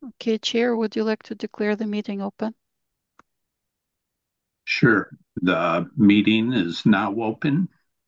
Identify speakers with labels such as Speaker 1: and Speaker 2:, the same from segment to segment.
Speaker 1: Okay, Chair, would you like to declare the meeting open?
Speaker 2: Sure. The meeting is now open.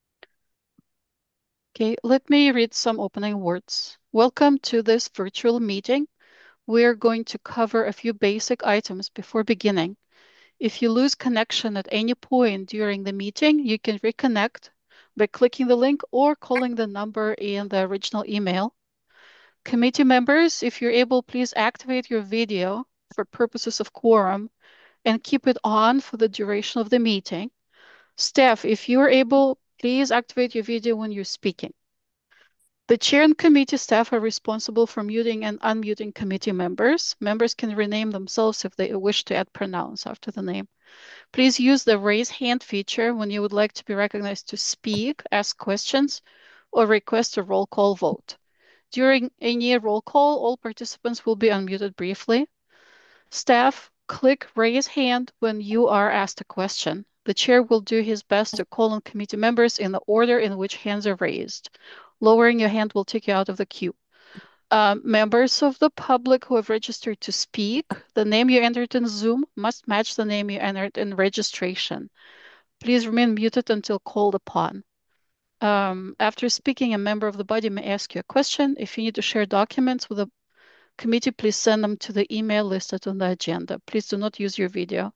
Speaker 1: Okay, let me read some opening words. Welcome to this virtual meeting. We're going to cover a few basic items before beginning. If you lose connection at any point during the meeting, you can reconnect by clicking the link or calling the number in the original email. Committee members, if you're able, please activate your video for purposes of quorum and keep it on for the duration of the meeting. Staff, if you are able, please activate your video when you're speaking. The chair and committee staff are responsible for muting and unmuting committee members. Members can rename themselves if they wish to add pronouns after the name. Please use the raise hand feature when you would like to be recognized to speak, ask questions, or request a roll call vote. During any roll call, all participants will be unmuted briefly. Staff, click raise hand when you are asked a question. The chair will do his best to call on committee members in the order in which hands are raised. Lowering your hand will take you out of the queue. Members of the public who have registered to speak, the name you entered in Zoom must match the name you entered in registration. Please remain muted until called upon. After speaking, a member of the body may ask you a question. If you need to share documents with the committee, please send them to the email listed on the agenda. Please do not use your video.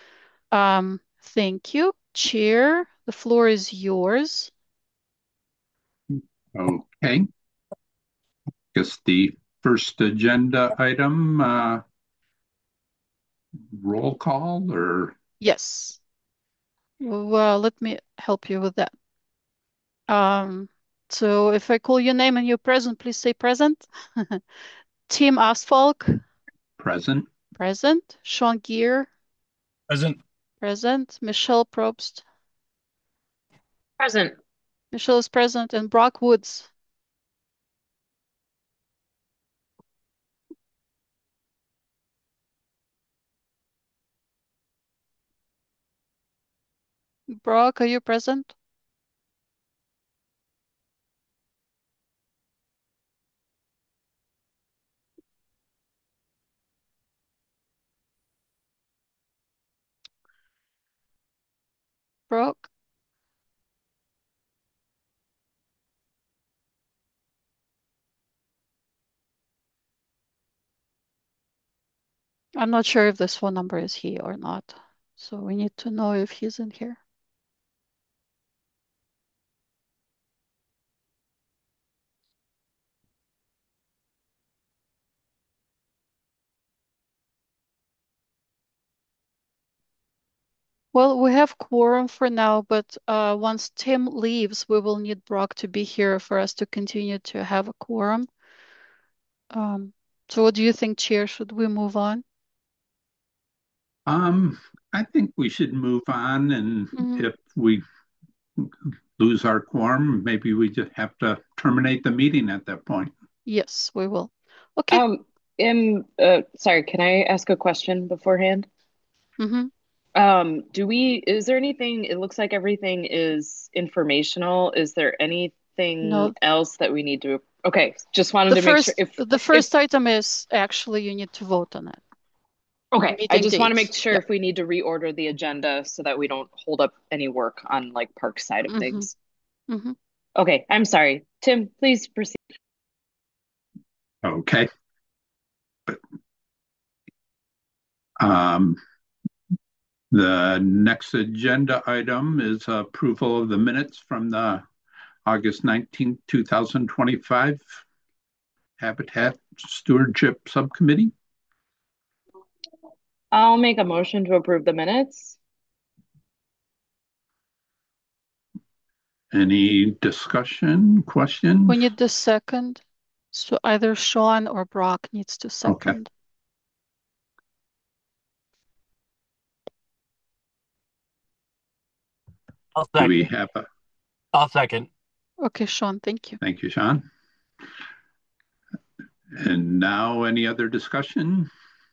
Speaker 1: Thank you. Chair, the floor is yours.
Speaker 2: Okay. Guess the first agenda item, roll call or
Speaker 1: Yes. Well, let me help you with that. Um, so if I call your name and you're present, please say present. Tim Asfalk,
Speaker 2: present.
Speaker 1: present. Sean Gear,
Speaker 3: Present.
Speaker 1: present. Michelle Probst,
Speaker 4: Present.
Speaker 1: Michelle is present. And Brock Woods. Brock, are you present? Brock? I'm not sure if this phone number is he or not. So we need to know if he's in here. Well, we have quorum for now, but once Tim leaves, we will need Brock to be here for us to continue to have a quorum. Um, so what do you think, Chair? Should we move on?
Speaker 2: Um, I think we should move on, and
Speaker 1: Mhm.
Speaker 2: if we lose our quorum, maybe we just have to terminate the meeting at that point.
Speaker 1: Yes, we will. Okay.
Speaker 4: Um, sorry, can I ask a question beforehand?
Speaker 1: Mm-hmm.
Speaker 4: Is there anything, it looks like everything is informational. Is there anything
Speaker 1: No,
Speaker 4: else that we need to, okay, just wanted
Speaker 1: the
Speaker 4: to make sure if,
Speaker 1: first item is actually you need to vote on it.
Speaker 4: okay, I
Speaker 1: Meeting
Speaker 4: just want to make
Speaker 1: dates.
Speaker 4: sure
Speaker 1: Yeah.
Speaker 4: if we need to reorder the agenda so that we don't hold up any work on like park side of
Speaker 1: Mm-hmm.
Speaker 4: things.
Speaker 1: Mm-hmm.
Speaker 4: Okay, I'm sorry. Tim, please proceed.
Speaker 2: Okay. Um, the next agenda item is approval of the minutes from the August 19th, 2025 Habitat Stewardship Subcommittee.
Speaker 4: I'll make a motion to approve the minutes.
Speaker 2: Any discussion, questions?
Speaker 1: We need the second. So either Sean or Brock needs to
Speaker 2: Okay.
Speaker 1: second.
Speaker 3: I'll
Speaker 2: Do we
Speaker 3: second.
Speaker 2: have a,
Speaker 3: I'll second.
Speaker 1: Okay, Sean, thank you.
Speaker 2: thank you, Sean. And now any other discussion?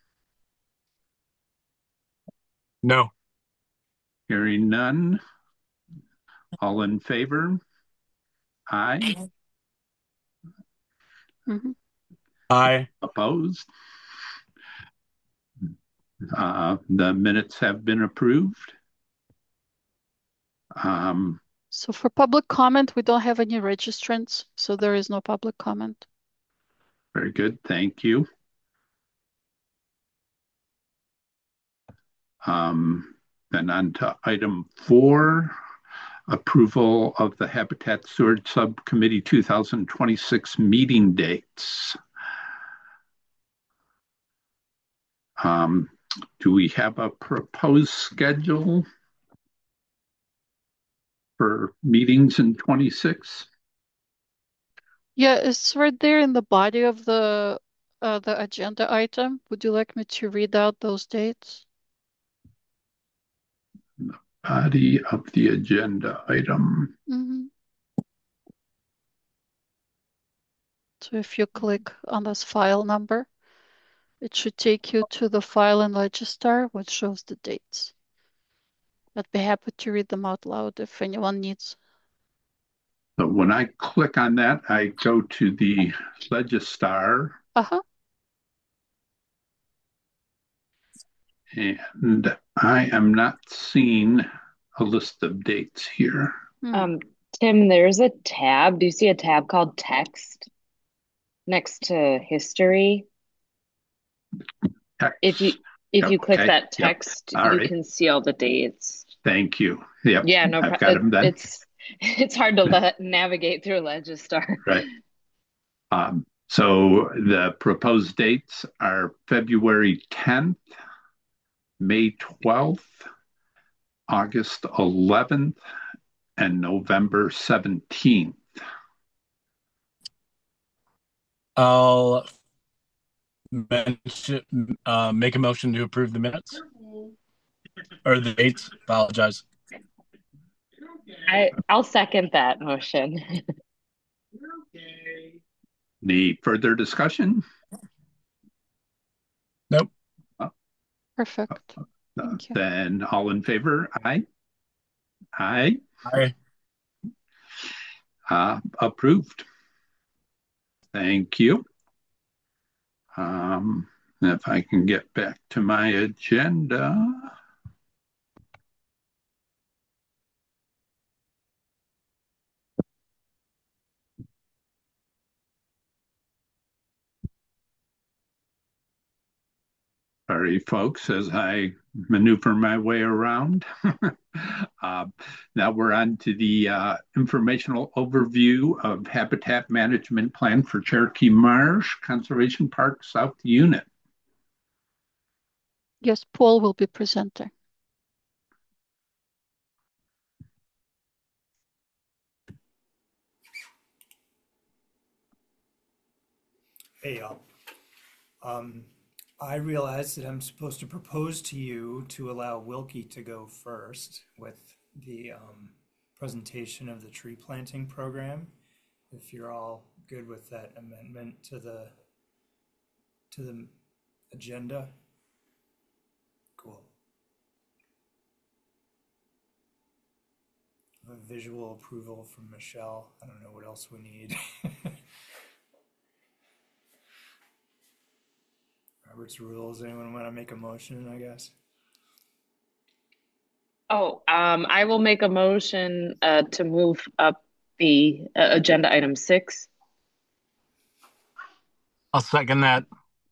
Speaker 3: No.
Speaker 2: Hearing none. All in favor? Aye.
Speaker 1: Mm-hmm.
Speaker 3: Aye.
Speaker 2: Opposed? The minutes have been approved.
Speaker 1: So for public comment, we don't have any registrants, so there is no public comment.
Speaker 2: Very good, thank you. Then on to item 4, approval of the Habitat Steward Subcommittee 2026 meeting dates. Do we have a proposed schedule for meetings in 26?
Speaker 1: Yeah, it's right there in the body of the agenda item. Would you like me to read out those dates?
Speaker 2: Body of the agenda item.
Speaker 1: So if you click on this file number, it should take you to the file in Legistar, which shows the dates. I'd be happy to read them out loud if anyone needs.
Speaker 2: So when I click on that, I go to the Legistar. And I am not seeing a list of dates here.
Speaker 4: Tim, there's a tab. Do you see a tab called text next to history?
Speaker 2: Text.
Speaker 4: If you click that text, you can see all the dates.
Speaker 2: Thank you. Yep.
Speaker 4: Yeah, no
Speaker 2: I've got them then.
Speaker 4: It's hard to navigate through Legistar.
Speaker 2: Right. So the proposed dates are February 10th, May 12th, August 11th, and November 17th.
Speaker 3: I'll make a motion to approve the minutes or the dates. Apologize.
Speaker 4: I'll second that motion.
Speaker 2: Any further discussion?
Speaker 3: Nope.
Speaker 1: Perfect. Thank you.
Speaker 2: Then all in favor? Aye. Aye.
Speaker 3: Aye.
Speaker 2: Approved. Thank you. If I can get back to my agenda. Sorry, folks, as I maneuver my way around. Now we're on to the informational overview of Habitat Management Plan for Cherokee Marsh Conservation Park South Unit.
Speaker 1: Yes, Paul will be presenting.
Speaker 5: Hey, y'all. I realize that I'm supposed to propose to you to allow Wilkie to go first with the presentation of the tree planting program. If you're all good with that amendment to the agenda. Cool. A visual approval from Michelle. I don't know what else we need. Robert's rules. Anyone want to make a motion, I guess?
Speaker 4: I will make a motion to move up the agenda item 6.
Speaker 3: I'll second that.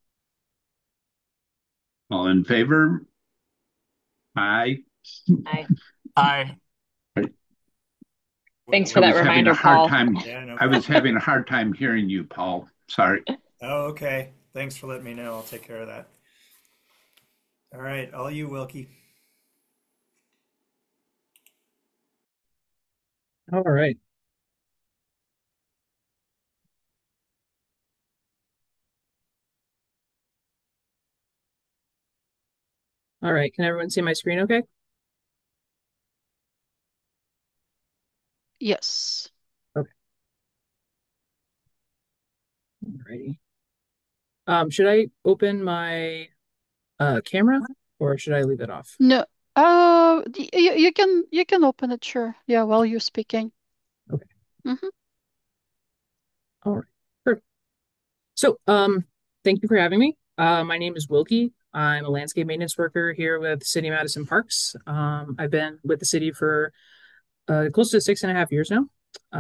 Speaker 2: All in favor? Aye.
Speaker 4: Aye.
Speaker 3: Aye.
Speaker 4: Thanks for that reminder, Paul.
Speaker 5: Yeah, no
Speaker 2: I was having a hard time hearing you, Paul. Sorry.
Speaker 5: Oh, okay. Thanks for letting me know. I'll take care of that. All right, all you, Wilkie.
Speaker 6: All right. All right, can everyone see my screen okay?
Speaker 1: Yes.
Speaker 6: Okay. Alrighty. Should I open my camera or should I leave it off?
Speaker 1: No. You can open it, sure. Yeah, while you're speaking.
Speaker 6: Okay.
Speaker 1: Mm-hmm.
Speaker 6: All right. Perfect. So, thank you for having me. My name is Wilkie. I'm a landscape maintenance worker here with City Madison Parks. I've been with the city for close to 6.5 years now.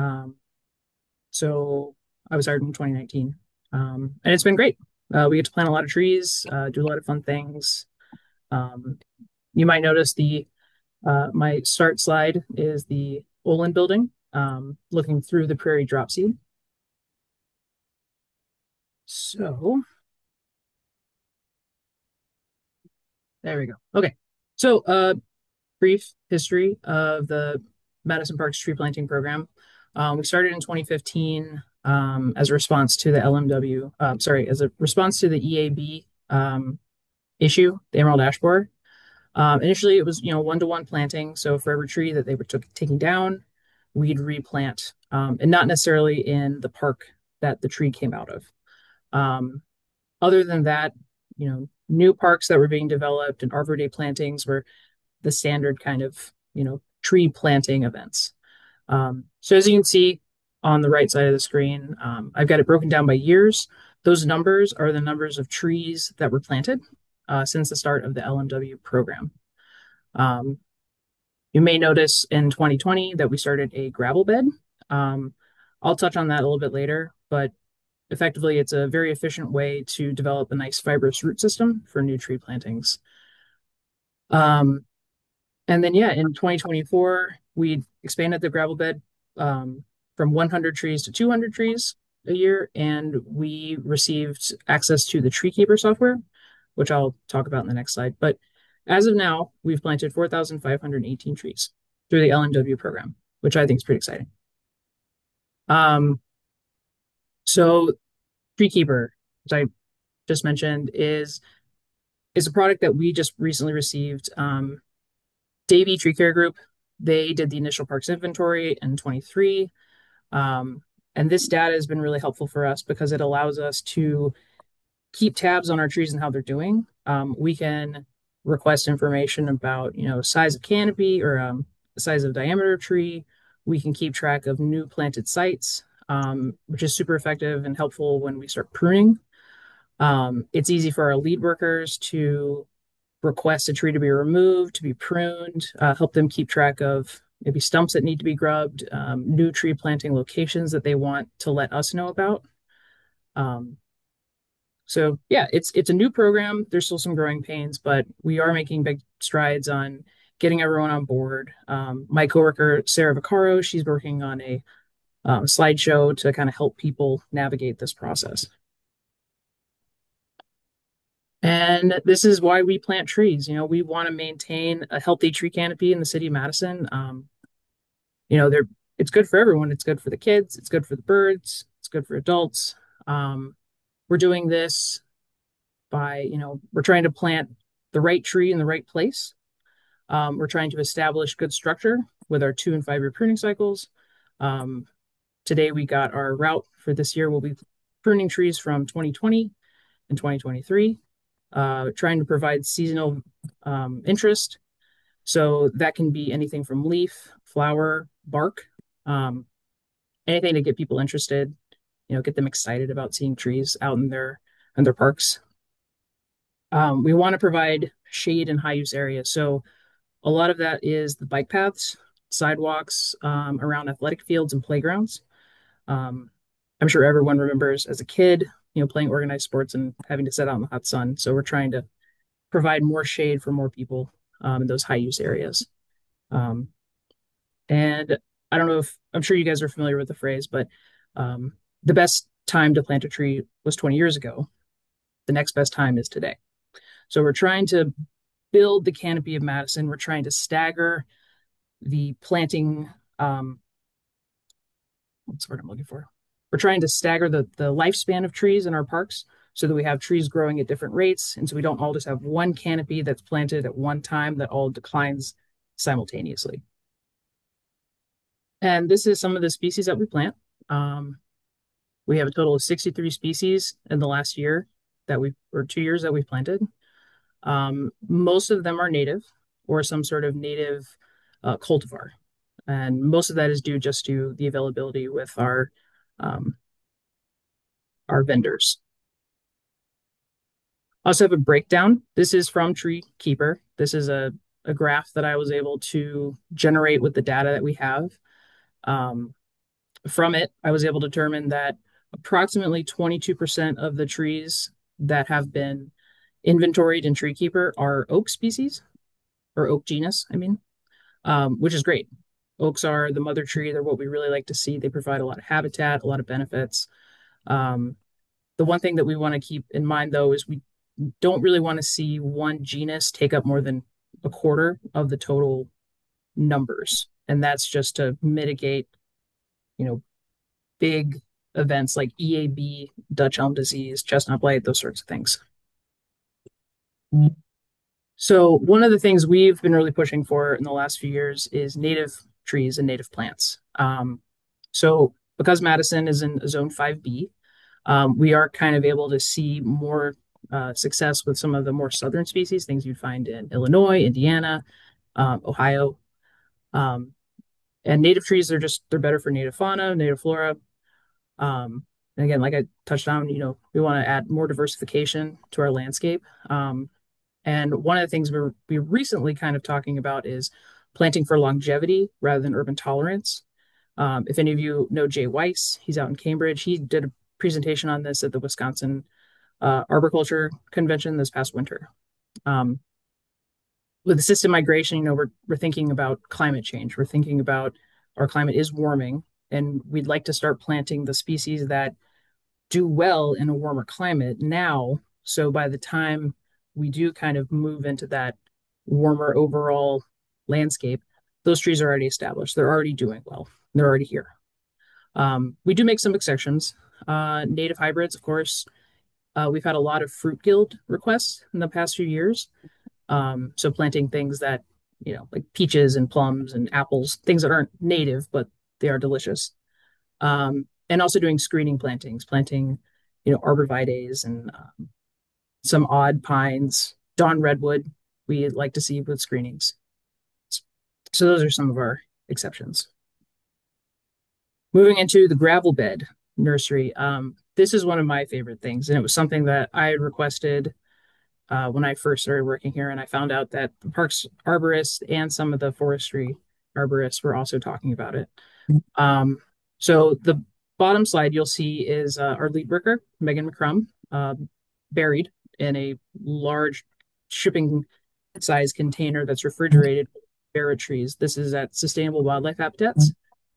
Speaker 6: So I was hired in 2019, and it's been great. We get to plant a lot of trees, do a lot of fun things. Um, you might notice the my start slide is the Olin building, looking through the prairie dropseed. So there we go. Okay. So brief history of the Madison Parks tree planting program. We started in 2015 as a response to the LMW, as a response to the EAB issue, the Emerald Ash Borer. Initially, it was one-to-one planting. So for every tree that they were taking down, we'd replant, and not necessarily in the park that the tree came out of. Other than that, new parks that were being developed and Arbor Day plantings were the standard kind of tree planting events. So as you can see on the right side of the screen, I've got it broken down by years. Those numbers are the numbers of trees that were planted since the start of the LMW program. You may notice in 2020 that we started a gravel bed. I'll touch on that a little bit later, but effectively it's a very efficient way to develop a nice fibrous root system for new tree plantings. And then, in 2024, we expanded the gravel bed from 100 trees to 200 trees a year, and we received access to the Tree Keeper software, which I'll talk about in the next slide. But as of now, we've planted 4,518 trees through the LMW program, which I think is pretty exciting. So Tree Keeper, as I just mentioned, is a product that we just recently received. Davey Tree Care Group, they did the initial parks inventory in 23. And this data has been really helpful for us because it allows us to keep tabs on our trees and how they're doing. We can request information about, size of canopy or size of diameter of tree. We can keep track of new planted sites, which is super effective and helpful when we start pruning. It's easy for our lead workers to request a tree to be removed, to be pruned, help them keep track of maybe stumps that need to be grubbed, new tree planting locations that they want to let us know about. So yeah, it's a new program. There's still some growing pains, but we are making big strides on getting everyone on board. My coworker, Sarah Vaccaro, she's working on a slideshow to kind of help people navigate this process. And this is why we plant trees. We want to maintain a healthy tree canopy in the city of Madison. It's good for everyone. It's good for the kids. It's good for the birds. It's good for adults. We're doing this by, we're trying to plant the right tree in the right place. We're trying to establish good structure with our 2 and 5 year pruning cycles. Today we got our route for this year. We'll be pruning trees from 2020 and 2023. Trying to provide seasonal interest. So that can be anything from leaf, flower, bark, anything to get people interested, get them excited about seeing trees out in their parks. We want to provide shade in high use areas. So a lot of that is the bike paths, sidewalks around athletic fields and playgrounds. I'm sure everyone remembers as a kid, playing organized sports and having to sit out in the hot sun. So we're trying to provide more shade for more people in those high use areas. And I don't know if, I'm sure you guys are familiar with the phrase, but the best time to plant a tree was 20 years ago. The next best time is today. So we're trying to build the canopy of Madison. We're trying to stagger the planting, what's the word I'm looking for? We're trying to stagger the lifespan of trees in our parks so that we have trees growing at different rates. And so we don't all just have one canopy that's planted at one time that all declines simultaneously. And this is some of the species that we plant. We have a total of 63 species in the last year or 2 years that we've planted. Most of them are native or some sort of native cultivar. And most of that is due just to the availability with our vendors. I also have a breakdown. This is from Tree Keeper. This is a graph that I was able to generate with the data that we have. Um, from it, I was able to determine that approximately 22% of the trees that have been inventoried in Tree Keeper are oak species, or oak genus, I mean, which is great. Oaks are the mother tree. They're what we really like to see. They provide a lot of habitat, a lot of benefits. Um, the one thing that we want to keep in mind, though, is we don't really want to see one genus take up more than a quarter of the total numbers. And that's just to mitigate, you know, big events like EAB, Dutch elm disease, chestnut blight, those sorts of things. So one of the things we've been really pushing for in the last few years is native trees and native plants. So because Madison is in Zone 5B, we are kind of able to see more success with some of the more southern species, things you'd find in Illinois, Indiana, Ohio. And native trees, they're better for native fauna, native flora. And again, like I touched on, we want to add more diversification to our landscape. And one of the things we recently kind of talking about is planting for longevity rather than urban tolerance. If any of you know Jay Weiss, he's out in Cambridge. He did a presentation on this at the Wisconsin Arboriculture Convention this past winter. With assisted migration, we're thinking about climate change. We're thinking about our climate is warming, and we'd like to start planting the species that do well in a warmer climate now. So by the time we do kind of move into that warmer overall landscape, those trees are already established. They're already doing well. They're already here. We do make some exceptions. Native hybrids, of course. We've had a lot of fruit guild requests in the past few years. So planting things that, like peaches and plums and apples, things that aren't native, but they are delicious. And also doing screening plantings, planting, arborvitaes and some odd pines, dawn redwood, we like to see with screenings. So those are some of our exceptions. Moving into the gravel bed nursery. This is one of my favorite things, and it was something that I had requested when I first started working here, and I found out that the parks arborists and some of the forestry arborists were also talking about it. So the bottom slide you'll see is our lead worker, Megan McCrum, buried in a large shipping size container that's refrigerated bare trees. This is at Sustainable Wildlife Habitats.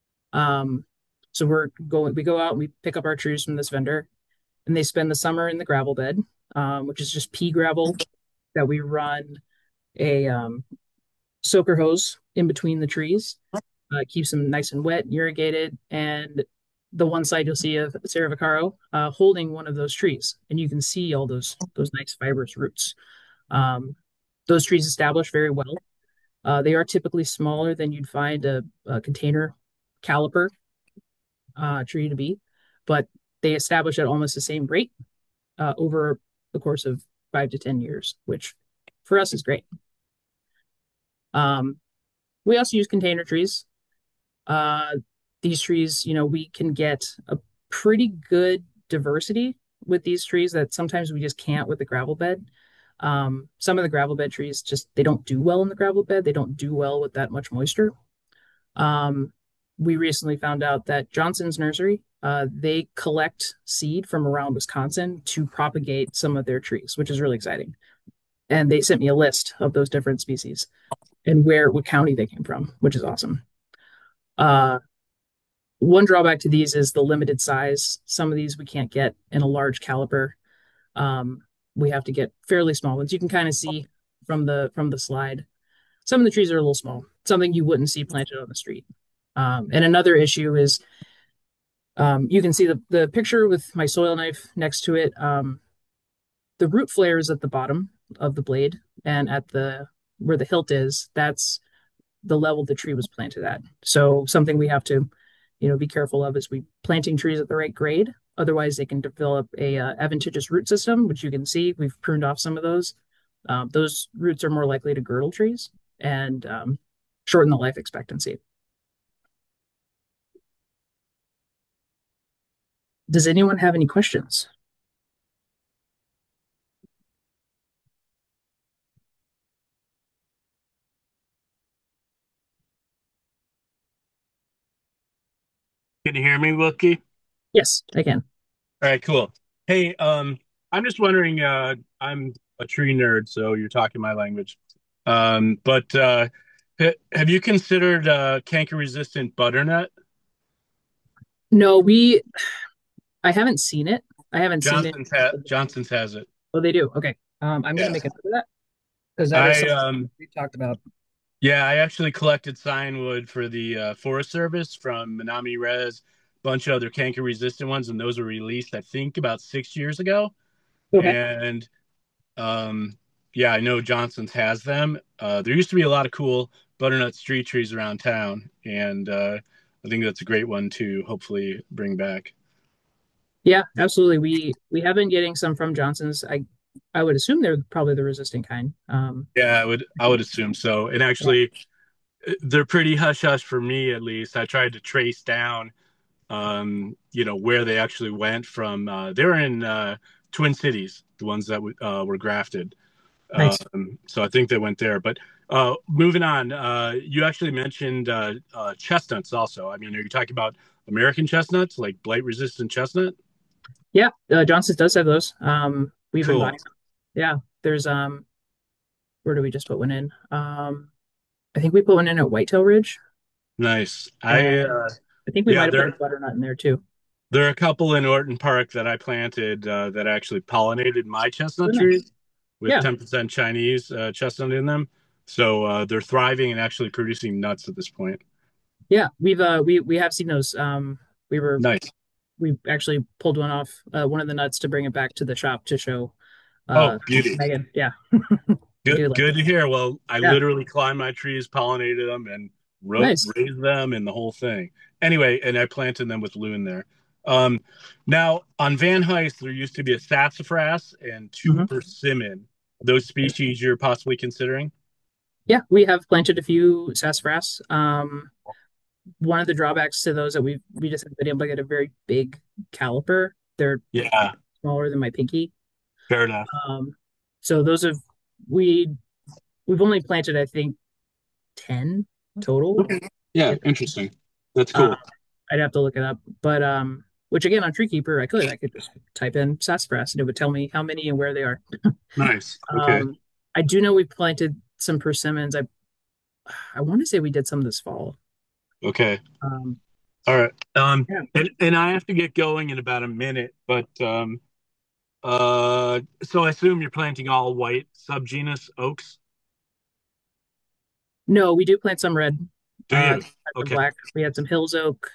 Speaker 6: So we go out and we pick up our trees from this vendor, and they spend the summer in the gravel bed, which is just pea gravel that we run a soaker hose in between the trees. Keeps them nice and wet, irrigated, and the one side you'll see of Sarah Vaccaro holding one of those trees, and you can see all those nice fibrous roots. Those trees establish very well. They are typically smaller than you'd find a container caliper tree to be, but they establish at almost the same rate over the course of 5 to 10 years, which for us is great. We also use container trees. These trees, we can get a pretty good diversity with these trees that sometimes we just can't with the gravel bed. Some of the gravel bed trees they don't do well in the gravel bed. They don't do well with that much moisture. We recently found out that Johnson's Nursery, they collect seed from around Wisconsin to propagate some of their trees, which is really exciting. And they sent me a list of those different species and what county they came from, which is awesome. One drawback to these is the limited size. Some of these we can't get in a large caliper. We have to get fairly small ones. You can kind of see from the slide. Some of the trees are a little small, something you wouldn't see planted on the street. And another issue is you can see the picture with my soil knife next to it. The root flare is at the bottom of the blade, and where the hilt is, that's the level the tree was planted at. So something we have to, be careful of is we planting trees at the right grade. Otherwise, they can develop a adventitious root system, which you can see we've pruned off some of those. Those roots are more likely to girdle trees and shorten the life expectancy. Does anyone have any questions?
Speaker 3: Can you hear me, Wilkie?
Speaker 6: Yes, I can.
Speaker 3: All right, cool. Hey, I'm just wondering, I'm a tree nerd, so you're talking my language. But have you considered canker-resistant butternut?
Speaker 6: No, I haven't seen it. I haven't seen it.
Speaker 3: Johnson's has it.
Speaker 6: Oh, they do. Okay. I'm gonna
Speaker 3: Yeah.
Speaker 6: make a note of that because that is
Speaker 3: I
Speaker 6: something we talked about.
Speaker 3: Yeah, I actually collected Cinewood for the Forest Service from Menominee Res, bunch of other canker-resistant ones, and those were released, I think, about 6 years ago.
Speaker 6: Okay.
Speaker 3: And yeah, I know Johnson's has them. There used to be a lot of cool butternut street trees around town, and I think that's a great one to hopefully bring back.
Speaker 6: Yeah, absolutely. We have been getting some from Johnson's. I would assume they're probably the resistant kind.
Speaker 3: Yeah, I would assume so. And
Speaker 6: Yeah.
Speaker 3: actually, they're pretty hush hush for me at least. I tried to trace down where they actually went from. They were in Twin Cities, the ones that were grafted.
Speaker 6: Nice.
Speaker 3: So I think they went there. But moving on, you actually mentioned chestnuts also. I mean, are you talking about American chestnuts, like blight resistant chestnut?
Speaker 6: Yeah, Johnson's does have those. We've been
Speaker 3: Cool.
Speaker 6: buying. Yeah, there's where do we just put one in? I think we put one in at Whitetail Ridge,
Speaker 3: Nice.
Speaker 6: and I think we might
Speaker 3: Yeah,
Speaker 6: have put a butternut in there too.
Speaker 3: there are a couple in Orton Park that I planted that actually pollinated my
Speaker 6: Oh,
Speaker 3: chestnut
Speaker 6: nice.
Speaker 3: trees with
Speaker 6: Yeah,
Speaker 3: 10% Chinese chestnut in them. So they're thriving and actually producing nuts at this point.
Speaker 6: yeah. We have seen those. We were
Speaker 3: Nice.
Speaker 6: we actually pulled one off one of the nuts to bring it back to the shop to show
Speaker 3: Oh, beauty.
Speaker 6: Megan. Yeah, we
Speaker 3: Good,
Speaker 6: do like
Speaker 3: good
Speaker 6: that.
Speaker 3: to hear. Well, I
Speaker 6: Yeah,
Speaker 3: literally climbed my trees, pollinated them, and
Speaker 6: nice.
Speaker 3: raised them and the whole thing. Anyway, and I planted them with loon there. Um, Now, on Van Heist, there used to be a sassafras and two
Speaker 6: Hmm.
Speaker 3: persimmon. Those species you're possibly considering?
Speaker 6: Yeah, we have planted a few sassafras. One of the drawbacks to those that we just haven't been able to get a very big caliper. They're
Speaker 3: Yeah,
Speaker 6: smaller than my pinky.
Speaker 3: fair enough.
Speaker 6: Um, so those have we we've only planted I think 10 total.
Speaker 3: Okay. Yeah, interesting. That's
Speaker 6: Uh,
Speaker 3: cool.
Speaker 6: I'd have to look it up, but which again on Treekeeper I could just type in sassafras and it would tell me how many and where they are.
Speaker 3: Nice. Okay.
Speaker 6: Um, I do know we planted some persimmons. I want to say we did some this fall.
Speaker 3: Okay.
Speaker 6: Um,
Speaker 3: All right.
Speaker 6: yeah.
Speaker 3: And I have to get going in about a minute, but so I assume you're planting all white subgenus oaks.
Speaker 6: No, we do plant some red,
Speaker 3: Do you?
Speaker 6: some
Speaker 3: Okay.
Speaker 6: black. We had some Hills oak,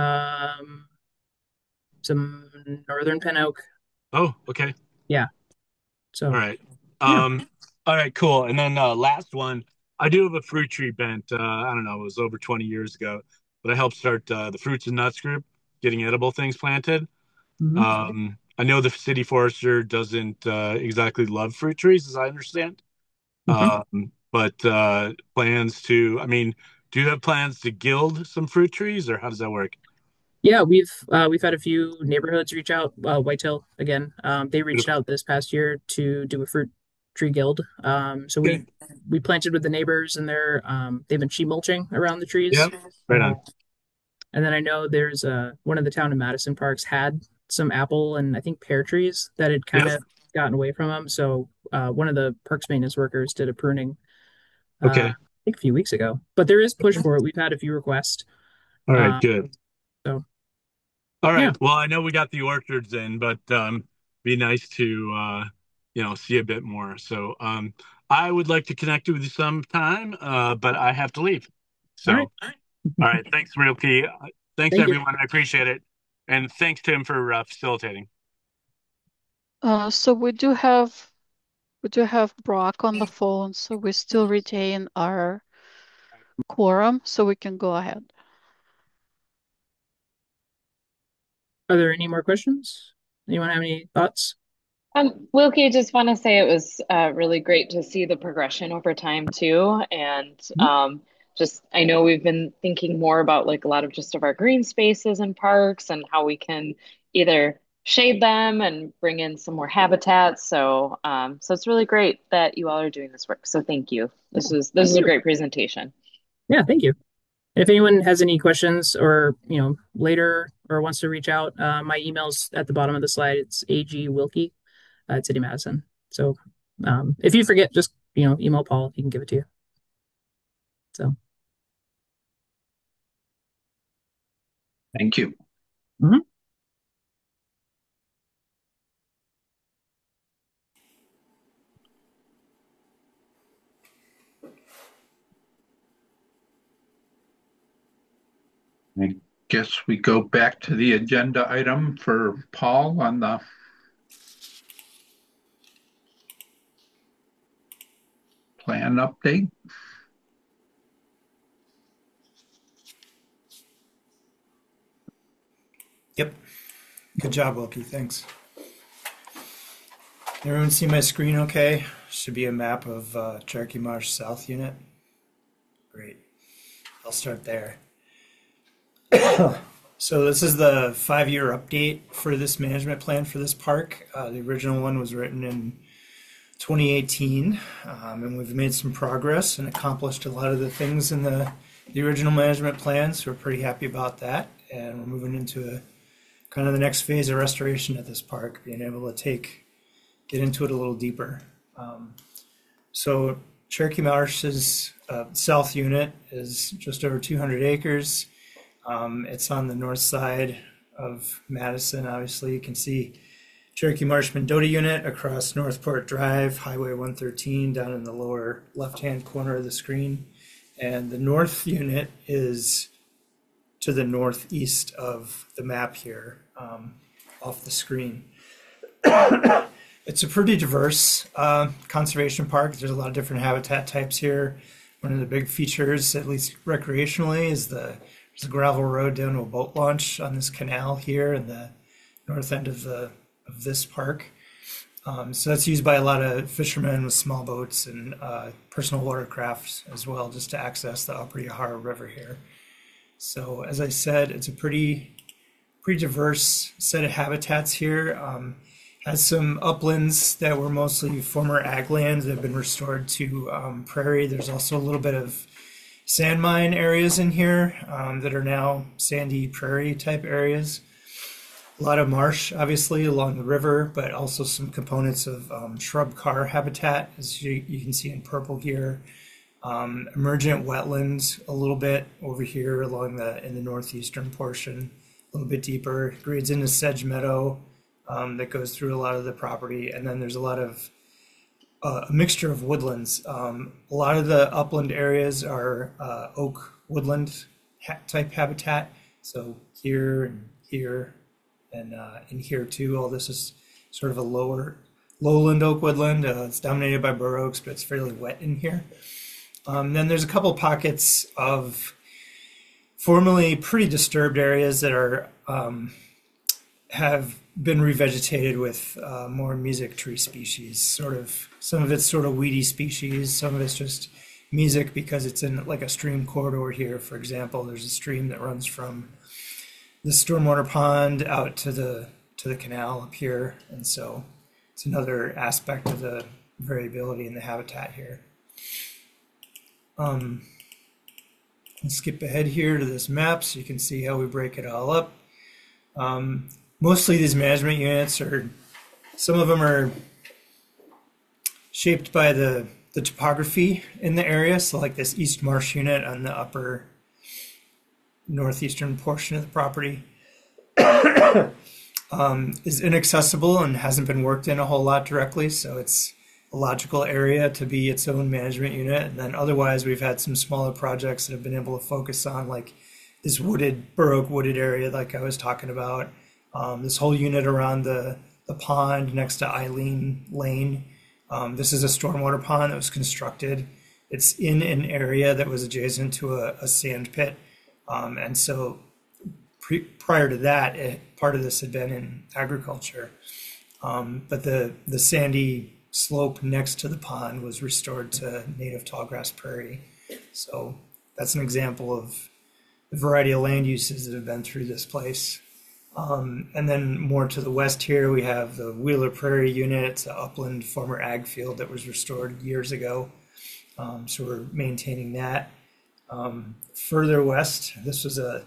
Speaker 6: some northern pin oak.
Speaker 3: Oh, okay.
Speaker 6: Yeah.
Speaker 3: All
Speaker 6: So
Speaker 3: right.
Speaker 6: yeah.
Speaker 3: All right, cool. And then last one, I do have a fruit tree bent. I don't know, it was over 20 years ago, but I helped start the Fruits and Nuts group, getting edible things planted.
Speaker 6: Hmm.
Speaker 3: I know the city forester doesn't exactly love fruit trees, as I understand.
Speaker 6: Hmm.
Speaker 3: But I mean, do you have plans to gild some fruit trees, or how does that work?
Speaker 6: Yeah, we've had a few neighborhoods reach out. Whitetail again. They reached
Speaker 3: Beautiful.
Speaker 6: out this past year to do a fruit tree guild. So
Speaker 3: Okay.
Speaker 6: we planted with the neighbors, and they've been sheet mulching around the trees.
Speaker 3: Yep. Right
Speaker 6: Uh,
Speaker 3: on.
Speaker 6: and then I know there's one of the town in Madison parks had some apple and I think pear trees that had kind
Speaker 3: Yep.
Speaker 6: of gotten away from them. So one of the parks maintenance workers did a pruning.
Speaker 3: Okay.
Speaker 6: I think a few weeks ago. But there is push for it. We've had a few requests.
Speaker 3: All right.
Speaker 6: Uh,
Speaker 3: Good.
Speaker 6: so
Speaker 3: All
Speaker 6: yeah,
Speaker 3: right. Well, I know we got the orchards in, but be nice to see a bit more. So I would like to connect with you sometime, but I have to leave.
Speaker 6: all
Speaker 3: So
Speaker 6: right.
Speaker 3: all right. Thanks, Realty. Thanks,
Speaker 6: Thank you.
Speaker 3: everyone. I appreciate it, and thanks Tim for facilitating.
Speaker 1: So we do have Brock on the phone, so we still retain our quorum, so we can go ahead.
Speaker 6: Are there any more questions? Anyone have any thoughts?
Speaker 4: Wilkie, just want to say it was really great to see the progression over time too. And
Speaker 6: Mhm.
Speaker 4: just, I know we've been thinking more about like a lot of just of our green spaces and parks and how we can either shade them and bring in some more habitats. So it's really great that you all are doing this work. So thank you. This is
Speaker 6: Thank
Speaker 4: a
Speaker 6: you.
Speaker 4: great presentation.
Speaker 6: Yeah, thank you. If anyone has any questions or, later or wants to reach out, my email's at the bottom of the slide. It's agwilkie at City Madison. So if you forget, just, email Paul. He can give it to you. So.
Speaker 2: Thank you.
Speaker 6: Mm-hmm.
Speaker 2: I guess we go back to the agenda item for Paul on the plan update.
Speaker 5: Yep. Good job, Wilkie. Thanks. Everyone see my screen okay? Should be a map of Cherokee Marsh South Unit. Great. I'll start there. So this is the 5-year update for this management plan for this park. The original one was written in 2018, and we've made some progress and accomplished a lot of the things in the original management plan, so we're pretty happy about that. And we're moving into kind of the next phase of restoration at this park, being able to get into it a little deeper. So Cherokee Marsh's south unit is just over 200 acres. It's on the north side of Madison. Obviously, you can see Cherokee Marsh Mendota unit across Northport Drive, Highway 113 down in the lower left-hand corner of the screen. And the north unit is to the northeast of the map here, off the screen. It's a pretty diverse conservation park. There's a lot of different habitat types here. One of the big features, at least recreationally, is there's a gravel road down to a boat launch on this canal here in the north end of this park. So that's used by a lot of fishermen with small boats and personal watercraft as well, just to access the Upper Yahara River here. So as I said, it's a pretty diverse set of habitats here. Has some uplands that were mostly former ag lands that have been restored to prairie. There's also a little bit of sand mine areas in here that are now sandy prairie type areas. A lot of marsh, obviously, along the river, but also some components of shrub carr habitat, as you can see in purple here. Emergent wetlands a little bit over here in the northeastern portion, a little bit deeper. Grades into sedge meadow that goes through a lot of the property, and then there's a lot of a mixture of woodlands. A lot of the upland areas are oak woodland type habitat. So here and here and in here too. All this is sort of a lowland oak woodland. It's dominated by bur oaks, but it's fairly wet in here. Then there's a couple pockets of formerly pretty disturbed areas that are have been revegetated with more mesic tree species. Some of it's sort of weedy species. Some of it's just mesic because it's in like a stream corridor here. For example, there's a stream that runs from the stormwater pond out to the canal up here, and so it's another aspect of the variability in the habitat here. Let's skip ahead here to this map so you can see how we break it all up. Mostly these management units some of them are shaped by the topography in the area. So like this East Marsh unit on the upper northeastern portion of the property is inaccessible and hasn't been worked in a whole lot directly. So it's a logical area to be its own management unit. And then otherwise we've had some smaller projects that have been able to focus on like this bur oak wooded area like I was talking about. This whole unit around the pond next to Eileen Lane. This is a stormwater pond that was constructed. It's in an area that was adjacent to a sand pit. And so prior to that, part of this had been in agriculture. But the sandy slope next to the pond was restored to native tallgrass prairie. So that's an example of the variety of land uses that have been through this place. And then more to the west here, we have the Wheeler Prairie unit. It's an upland former ag field that was restored years ago. So we're maintaining that. Further west, this was a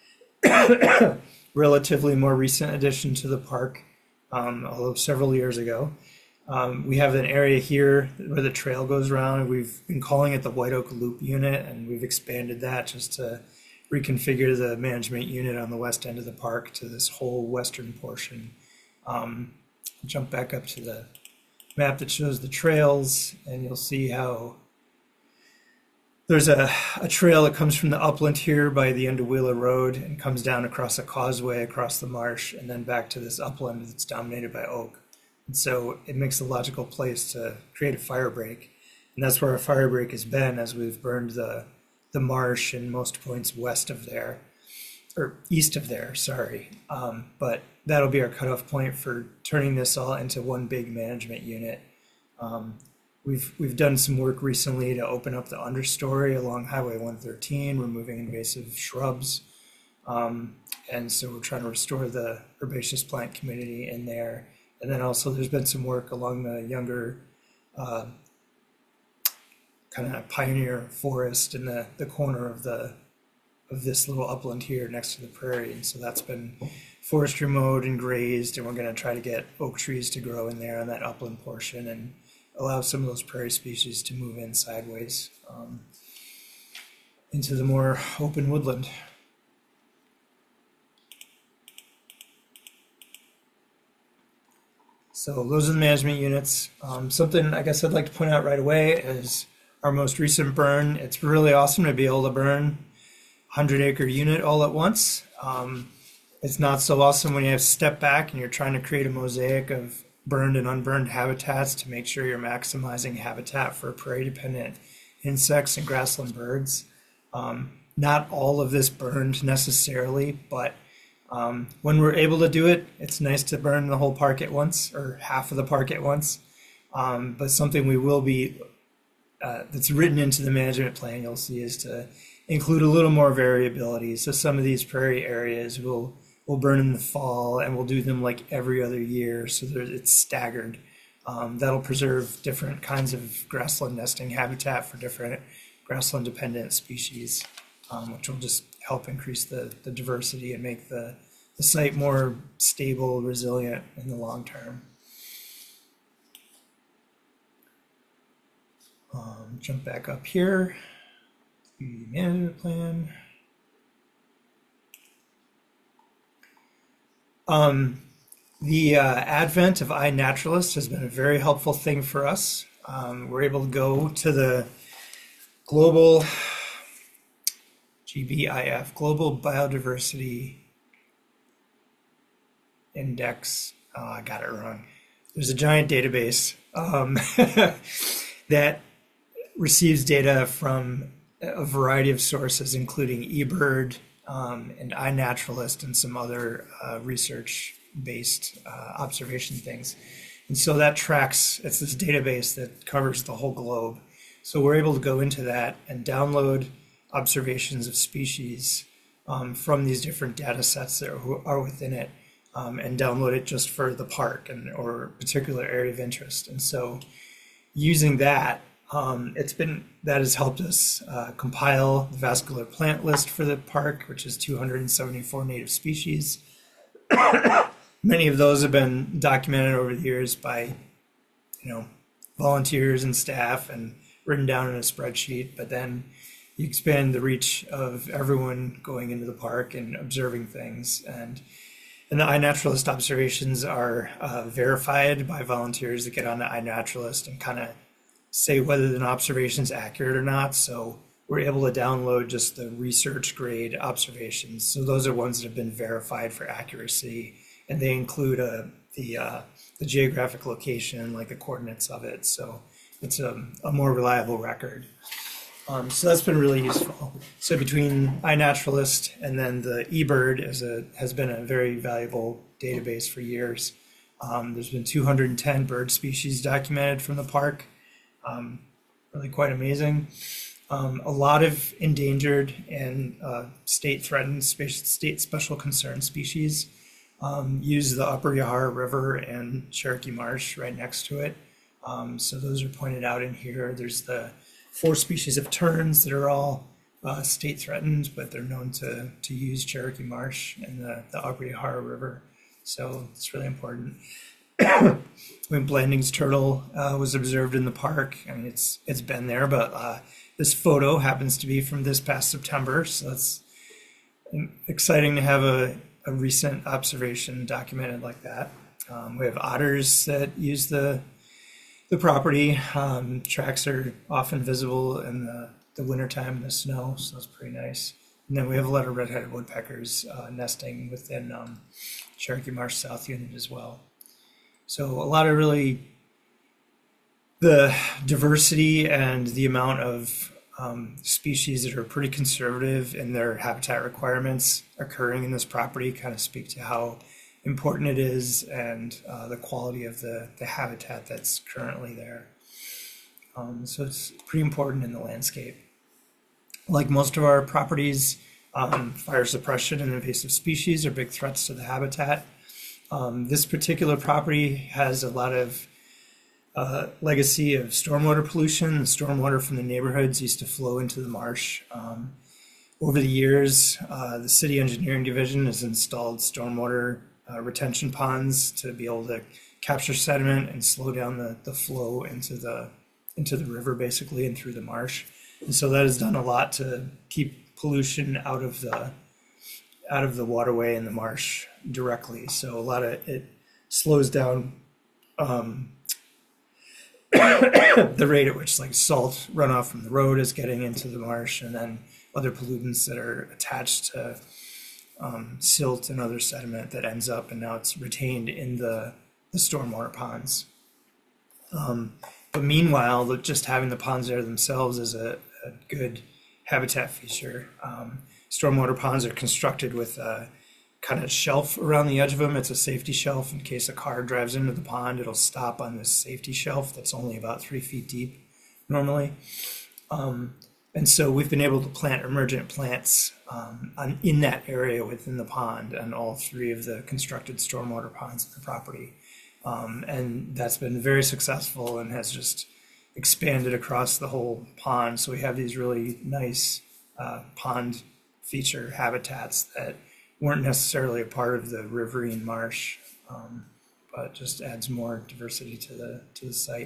Speaker 5: relatively more recent addition to the park, although several years ago. We have an area here where the trail goes around. We've been calling it the White Oak Loop Unit, and we've expanded that just to reconfigure the management unit on the west end of the park to this whole western portion. Jump back up to the map that shows the trails, and you'll see how there's a trail that comes from the upland here by the end of Wheeler Road and comes down across a causeway across the marsh and then back to this upland that's dominated by oak. And so it makes a logical place to create a fire break. And that's where our fire break has been as we've burned the marsh and most points west of there, or east of there, sorry. But that'll be our cutoff point for turning this all into one big management unit. We've done some work recently to open up the understory along Highway 113, removing invasive shrubs. And so we're trying to restore the herbaceous plant community in there. And then also there's been some work along the younger kind of pioneer forest in the corner of this little upland here next to the prairie. And so that's been forestry mowed and grazed, and we're going to try to get oak trees to grow in there on that upland portion and allow some of those prairie species to move in sideways into the more open woodland. So those are the management units. Something I guess I'd like to point out right away is our most recent burn. It's really awesome to be able to burn 100-acre unit all at once. It's not so awesome when you have to step back and you're trying to create a mosaic of burned and unburned habitats to make sure you're maximizing habitat for prairie-dependent insects and grassland birds. Not all of this burned necessarily, but when we're able to do it, it's nice to burn the whole park at once or half of the park at once. But something we will be, that's written into the management plan, you'll see, is to include a little more variability. So some of these prairie areas will burn in the fall, and we'll do them like every other year, so it's staggered. That'll preserve different kinds of grassland nesting habitat for different grassland dependent species, which will just help increase the diversity and make the site more stable, resilient in the long term. Jump back up here, the management plan. The advent of iNaturalist has been a very helpful thing for us. We're able to go to the global GBIF, Global Biodiversity Index. Oh, I got it wrong. There's a giant database that receives data from a variety of sources, including eBird and iNaturalist and some other research-based observation things. And so that tracks, it's this database that covers the whole globe. So we're able to go into that and download observations of species from these different data sets that are within it, and download it just for the park or particular area of interest. And so using that, that has helped us compile the vascular plant list for the park, which is 274 native species. Many of those have been documented over the years by, volunteers and staff and written down in a spreadsheet. But then you expand the reach of everyone going into the park and observing things. And the iNaturalist observations are verified by volunteers that get on the iNaturalist and kind of say whether an observation is accurate or not. So we're able to download just the research grade observations. So those are ones that have been verified for accuracy, and they include the geographic location, like the coordinates of it. So it's a more reliable record. So that's been really useful. So between iNaturalist and then the eBird has been a very valuable database for years. There's been 210 bird species documented from the park. Really quite amazing. A lot of endangered and state threatened, state special concern species use the Upper Yahara River and Cherokee Marsh right next to it. So those are pointed out in here. There's the 4 species of terns that are all state threatened, but they're known to use Cherokee Marsh and the Aubrey Yahara River. So it's really important. When Blanding's turtle was observed in the park, I mean, it's been there, but this photo happens to be from this past September, so it's exciting to have a recent observation documented like that. We have otters that use the property. Tracks are often visible in the wintertime in the snow, so that's pretty nice. And then we have a lot of red-headed woodpeckers nesting within Cherokee Marsh South Unit as well. So a lot of really the diversity and the amount of species that are pretty conservative in their habitat requirements occurring in this property kind of speak to how important it is and the quality of the habitat that's currently there. So it's pretty important in the landscape. Like most of our properties, fire suppression and invasive species are big threats to the habitat. This particular property has a lot of legacy of stormwater pollution. The stormwater from the neighborhoods used to flow into the marsh. Over the years, the city engineering division has installed stormwater retention ponds to be able to capture sediment and slow down the flow into the river, basically, and through the marsh. And so that has done a lot to keep pollution out of the waterway and the marsh directly. So a lot of it slows down the rate at which like salt runoff from the road is getting into the marsh, and then other pollutants that are attached to silt and other sediment that ends up, and now it's retained in the stormwater ponds. But meanwhile, just having the ponds there themselves is a good habitat feature. Stormwater ponds are constructed with a kind of shelf around the edge of them. It's a safety shelf. In case a car drives into the pond, it'll stop on this safety shelf that's only about 3 feet deep normally. And so we've been able to plant emergent plants in that area within the pond on all 3 of the constructed stormwater ponds in the property. And that's been very successful and has just expanded across the whole pond. So we have these really nice pond feature habitats that weren't necessarily a part of the riverine marsh, but just adds more diversity to the site.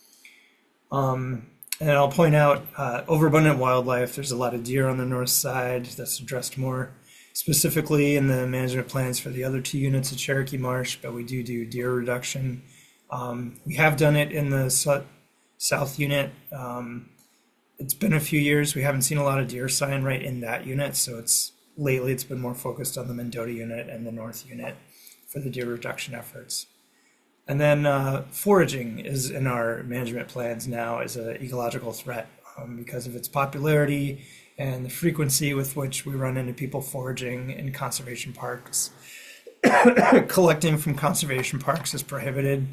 Speaker 5: And I'll point out overabundant wildlife. There's a lot of deer on the north side. That's addressed more specifically in the management plans for the other 2 units of Cherokee Marsh, but we do deer reduction. We have done it in the south unit. It's been a few years. We haven't seen a lot of deer sign right in that unit, so lately it's been more focused on the Mendota unit and the north unit for the deer reduction efforts. And then foraging is in our management plans now as an ecological threat because of its popularity and the frequency with which we run into people foraging in conservation parks. Collecting from conservation parks is prohibited,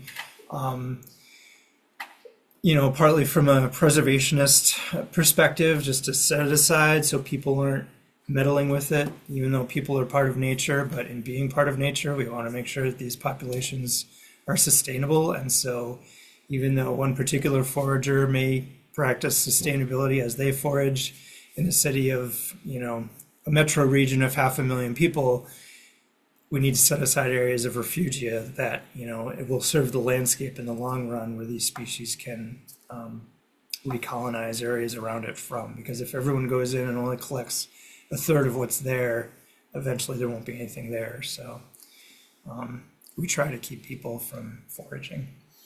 Speaker 5: partly from a preservationist perspective, just to set it aside so people aren't meddling with it, even though people are part of nature. But in being part of nature, we want to make sure that these populations are sustainable. And so even though one particular forager may practice sustainability as they forage in a city of, a metro region of 500,000 people, we need to set aside areas of refugia that, it will serve the landscape in the long run where these species can recolonize areas around it from. Because if everyone goes in and only collects a third of what's there, eventually there won't be anything there. So we try to keep people from foraging.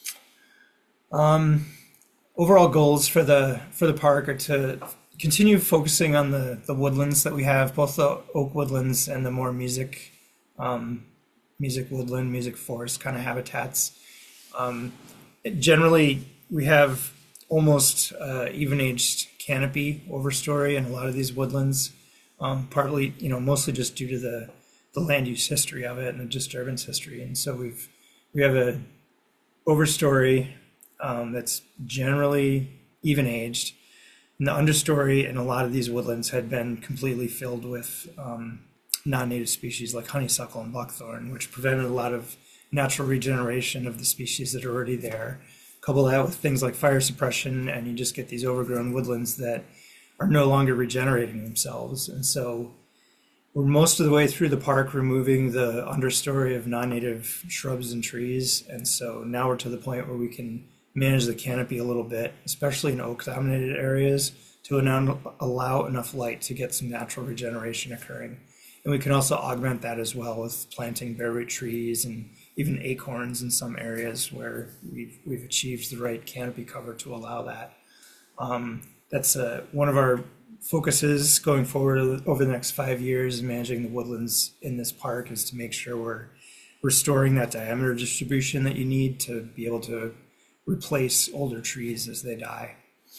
Speaker 5: Overall goals for the park are to continue focusing on the woodlands that we have, both the oak woodlands and the more music woodland, music forest kind of habitats. Generally, we have almost even-aged canopy overstory in a lot of these woodlands, partly, mostly just due to the land use history of it and the disturbance history. And so we have a overstory that's generally even-aged. And the understory in a lot of these woodlands had been completely filled with non-native species like honeysuckle and buckthorn, which prevented a lot of natural regeneration of the species that are already there. Couple that with things like fire suppression, and you just get these overgrown woodlands that are no longer regenerating themselves. And so we're most of the way through the park removing the understory of non-native shrubs and trees. And so now we're to the point where we can manage the canopy a little bit, especially in oak-dominated areas, to allow enough light to get some natural regeneration occurring. And we can also augment that as well with planting bare root trees and even acorns in some areas where we've achieved the right canopy cover to allow that. That's one of our focuses going forward over the next 5 years, managing the woodlands in this park, is to make sure we're restoring that diameter distribution that you need to be able to replace older trees as they die.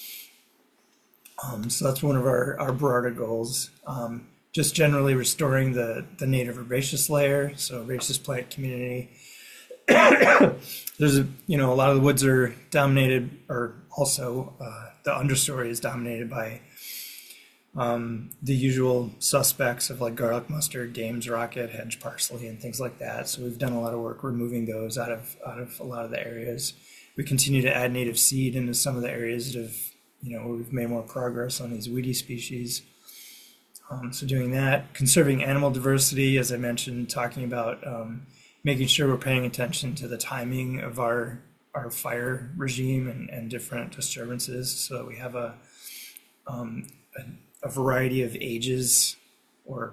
Speaker 5: So that's one of our broader goals. Just generally restoring the native herbaceous layer, so herbaceous plant community. There's a lot of the woods are dominated, or also the understory is dominated by the usual suspects of like garlic mustard, Dame's rocket, hedge parsley, and things like that. So we've done a lot of work removing those out of a lot of the areas. We continue to add native seed into some of the areas that have, where we've made more progress on these weedy species. So doing that, conserving animal diversity, as I mentioned, talking about making sure we're paying attention to the timing of our fire regime and different disturbances, so that we have a variety of ages, or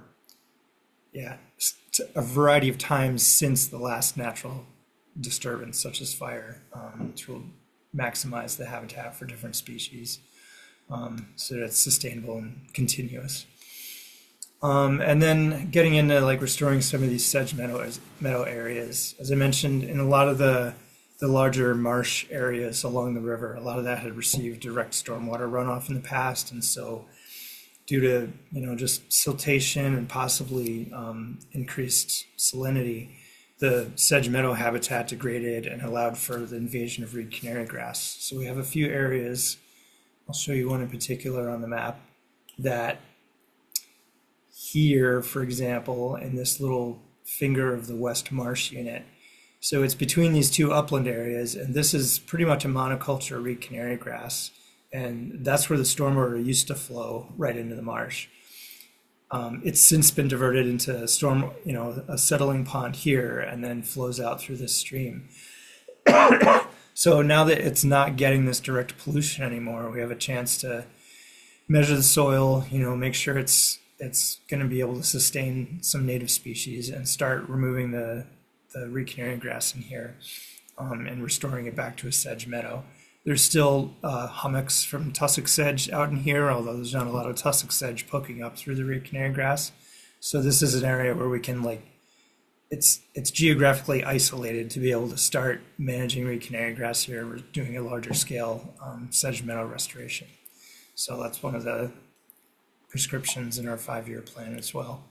Speaker 5: a variety of times since the last natural disturbance, such as fire, to maximize the habitat for different species, so that it's sustainable and continuous. And then getting into like restoring some of these sedge meadow areas. As I mentioned, in a lot of the larger marsh areas along the river, a lot of that had received direct stormwater runoff in the past, and so due to just siltation and possibly increased salinity, the sedge meadow habitat degraded and allowed for the invasion of reed canary grass. So we have a few areas, I'll show you one in particular on the map, that here, for example, in this little finger of the West Marsh unit. So it's between these two upland areas, and this is pretty much a monoculture reed canary grass. And that's where the stormwater used to flow right into the marsh. It's since been diverted into a settling pond here, and then flows out through this stream. So now that it's not getting this direct pollution anymore, we have a chance to measure the soil, make sure it's going to be able to sustain some native species, and start removing the reed canary grass in here, and restoring it back to a sedge meadow. There's still hummocks from tussock sedge out in here, although there's not a lot of tussock sedge poking up through the reed canary grass. So this is an area where we can it's geographically isolated to be able to start managing reed canary grass here. We're doing a larger scale sedge meadow restoration. So that's one of the prescriptions in our 5-year plan as well.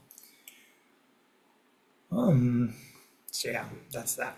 Speaker 5: So yeah, that's that.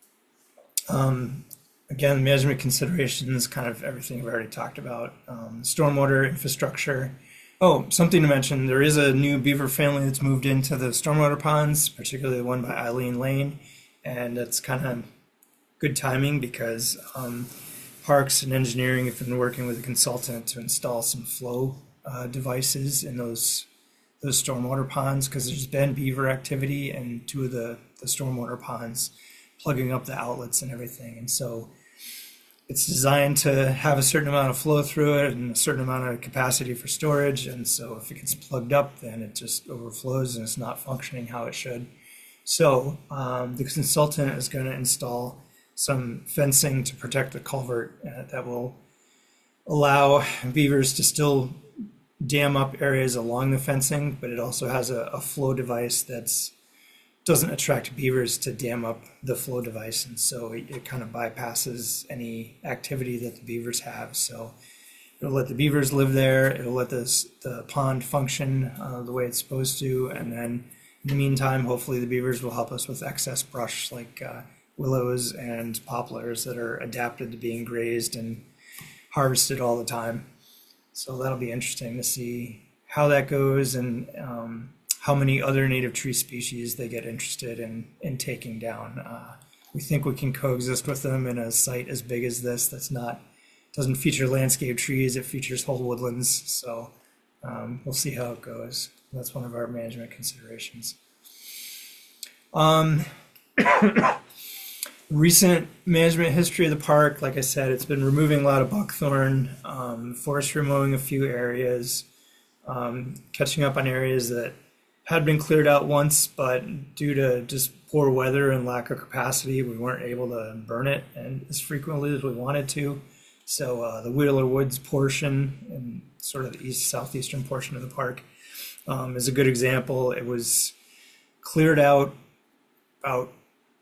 Speaker 5: Again, management considerations, kind of everything we've already talked about. Stormwater infrastructure. Oh, something to mention, there is a new beaver family that's moved into the stormwater ponds, particularly the one by Eileen Lane. And that's kind of good timing because Parks and Engineering have been working with a consultant to install some flow devices in those stormwater ponds, because there's been beaver activity in 2 of the stormwater ponds, plugging up the outlets and everything. And so it's designed to have a certain amount of flow through it and a certain amount of capacity for storage. And so if it gets plugged up, then it just overflows and it's not functioning how it should. So the consultant is going to install some fencing to protect the culvert that will allow beavers to still dam up areas along the fencing, but it also has a flow device that's doesn't attract beavers to dam up the flow device, and so it kind of bypasses any activity that the beavers have. So it'll let the beavers live there, it'll let the pond function the way it's supposed to, and then in the meantime, hopefully the beavers will help us with excess brush like willows and poplars that are adapted to being grazed and harvested all the time. So that'll be interesting to see how that goes, and how many other native tree species they get interested in taking down. We think we can coexist with them in a site as big as this doesn't feature landscape trees, it features whole woodlands. So We'll see how it goes. That's one of our management considerations. Recent management history of the park, like I said, it's been removing a lot of buckthorn, forestry mowing a few areas, catching up on areas that had been cleared out once, but due to just poor weather and lack of capacity, we weren't able to burn it and as frequently as we wanted to. So the Wheeler Woods portion and sort of the southeastern portion of the park is a good example. It was cleared out about